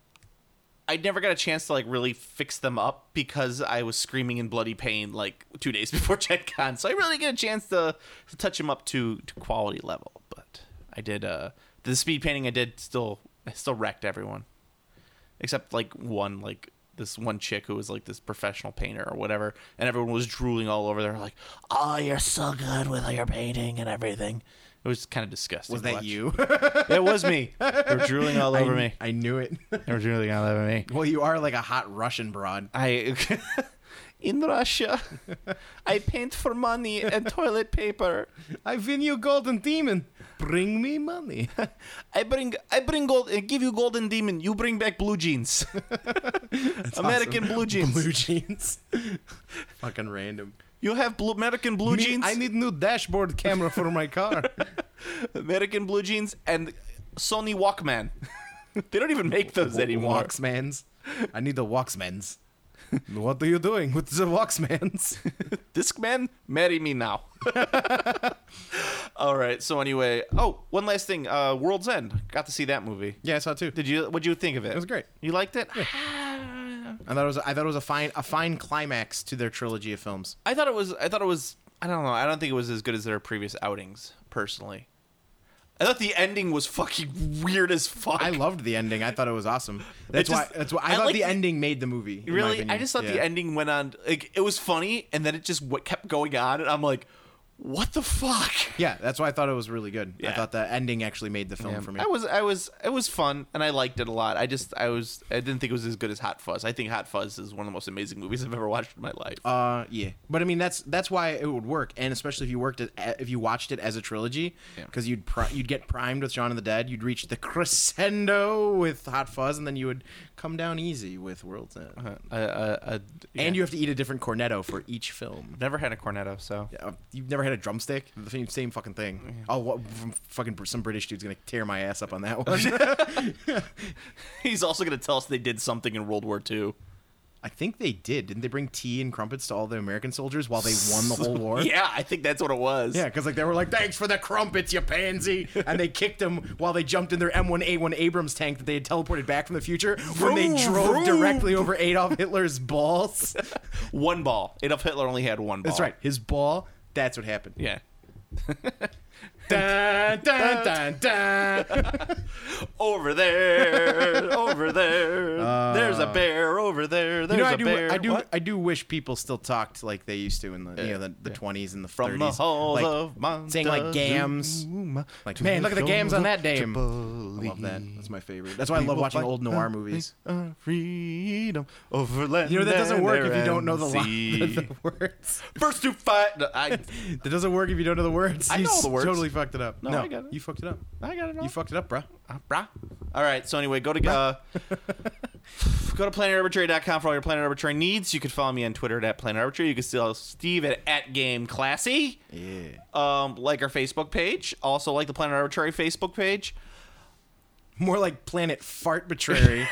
I never got a chance to like really fix them up because I was screaming in bloody pain like two days before Gen Con. So I really get a chance to, to touch them up to, to quality level. But I did uh, the speed painting I did still I still wrecked everyone, except like one like. This one chick who was like this professional painter or whatever, and everyone was drooling all over there, like, "Oh, you're so good with your painting and everything." It was kind of disgusting. Was to that watch. you? It was me. They were drooling all over I, me. I knew it. They were drooling all over me. Well, you are like a hot Russian broad. I, in Russia, I paint for money and toilet paper. I win you golden demon. Bring me money. I bring, I bring gold. I give you golden demon. You bring back blue jeans. American awesome. blue jeans. Blue jeans. Fucking random. You have blue, American blue Me- jeans. I need new dashboard camera for my car. American blue jeans and Sony Walkman. They don't even make those anymore. Walksmans. I need the Walksmans. What are you doing with the Walksmans? Discman, marry me now. All right. So anyway, oh, one last thing. Uh, World's End. Got to see that movie. Yeah, I saw it too. Did you? What'd you think of it? It was great. You liked it? I thought it was. I thought it was a fine, a fine climax to their trilogy of films. I thought it was. I thought it was. I don't know. I don't think it was as good as their previous outings. Personally, I thought the ending was fucking weird as fuck. I loved the ending. I thought it was awesome. That's just- why. That's why I, I thought like the the- ending made the movie. in my Really, opinion. I just thought Yeah. the ending went on. Like it was funny, and then it just what kept going on, and I'm like, what the fuck? Yeah, that's why I thought it was really good. I Yeah. thought the ending actually made the film for me. I was, I was, it was fun, and I liked it a lot. I just, I was, I didn't think it was as good as Hot Fuzz. I think Hot Fuzz is one of the most amazing movies I've ever watched in my life. Uh, yeah, but I mean that's that's why it would work, and especially if you worked it if you watched it as a trilogy, Yeah. because you'd pri- you'd get primed with Shaun of the Dead, you'd reach the crescendo with Hot Fuzz, and then you would come down easy with World's End. Uh, uh, uh, yeah. And you have to eat a different cornetto for each film. I've never had a cornetto, so Yeah, you've never had a drumstick? The same, same fucking thing. Oh, what, from fucking some British dude's gonna tear my ass up on that one. he's also gonna tell us they did something in World War Two. I think they did. Didn't they bring tea and crumpets to all the American soldiers while they won the whole war? Yeah, I think that's what it was. Yeah, because like they were like, "Thanks for the crumpets, you pansy," and they kicked them while they jumped in their M one A one Abrams tank that they had teleported back from the future when they Vroom, drove vroom. directly over Adolf Hitler's balls. One ball. Adolf Hitler only had one ball. That's right, his ball. That's what happened. Yeah. Dun, dun, dun, dun. Over there, over there. There's a bear over there. There's You know, I a do. bear. I do. What? I do wish people still talked like they used to in the you know the, the yeah. twenties and the From the thirties. halls like, of Montezuma. saying like gams. Like, man, look at the gams on that dame. I love that. That's my favorite. That's why I love watching old noir movies. Freedom over land. You know that doesn't and work if air you don't know and the, li- sea. the, the words. First to fight. No, I, That doesn't work if you don't know the words. I You know the words. Totally fucked it up. No, I got it. You fucked it up. I got it all. You fucked it up, bro. Uh, brah. All right. So anyway, go to uh, go to planet arbitrary dot com for all your Planet Arbitrary needs. You can follow me on Twitter at Planet Arbitrary. You can follow Steve at, at Game Classy. Yeah. Um, like our Facebook page. Also like the Planet Arbitrary Facebook page. More like Planet Fart Betrary.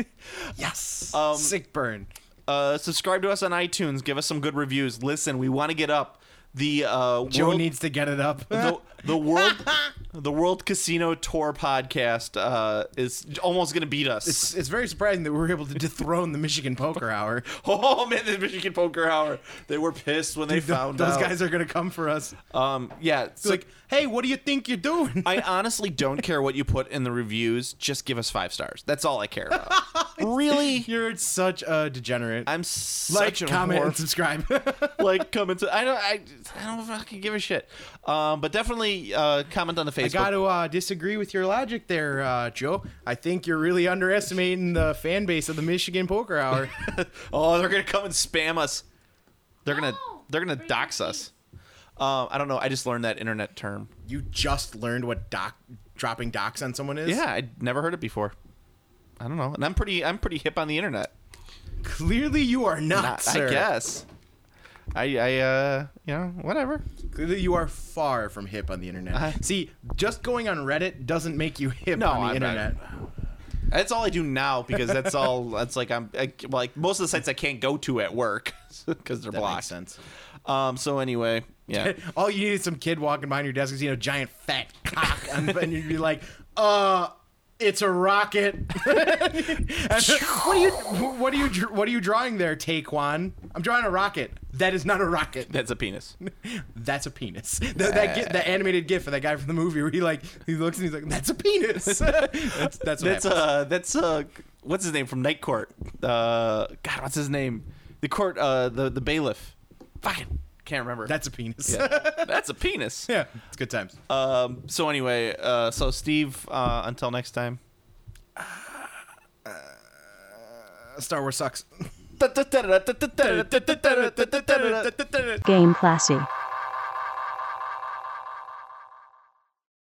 Yes. Um, Sick burn. Uh, subscribe to us on iTunes. Give us some good reviews. Listen, we want to get up. The uh, Joe world, needs to get it up. the, the world the World Casino Tour podcast uh, is almost gonna beat us. It's, it's very surprising that we were able to dethrone the Michigan Poker Hour. Oh man, the Michigan Poker Hour. They were pissed when they Th- found Those out. guys are gonna come for us. Um, yeah, It's so like, hey, what do you think you're doing? I honestly don't care what you put in the reviews. Just give us five stars. That's all I care about. Really, You're such a degenerate. I'm like, such a comment, whore. and subscribe. Like, comment. To, I don't. I, I don't fucking give a shit. Um, but definitely uh, comment on the Facebook. I got to uh, disagree with your logic there, uh, Joe. I think you're really underestimating the fan base of the Michigan Poker Hour. Oh, they're gonna come and spam us. They're gonna they're gonna dox us. Um, I don't know. I just learned that internet term. You just learned what doc dropping docs on someone is? Yeah, I'd never heard it before. I don't know. And I'm pretty I'm pretty hip on the internet. Clearly you are not, Not- sir. I guess. I I uh you know whatever. Clearly you are far from hip on the internet. I- See, just going on Reddit doesn't make you hip No, on the I'm not- internet. That's all I do now because that's all. That's like I'm I, like most of the sites I can't go to at work because they're That blocked. makes sense. Um. So anyway, yeah. All you need is some kid walking behind your desk and seeing a giant fat cock, and, and you'd be like, "Uh, it's a rocket." And, what are you? What are you? dr- What are you drawing there, Taekwon? I'm drawing a rocket. That is not a rocket. That's a penis. That's a penis. That that, gi- that animated gif of that guy from the movie where he like he looks and he's like, "That's a penis." that's that's what That's happens. uh. That's uh. What's his name from Night Court? Uh. God, what's his name? The court. Uh. The the bailiff. Fucking can't remember. That's a penis. yeah. That's a penis. Yeah, it's good times. Um. So anyway. Uh. So Steve. Uh. Until next time. Star Wars sucks. Game Classy.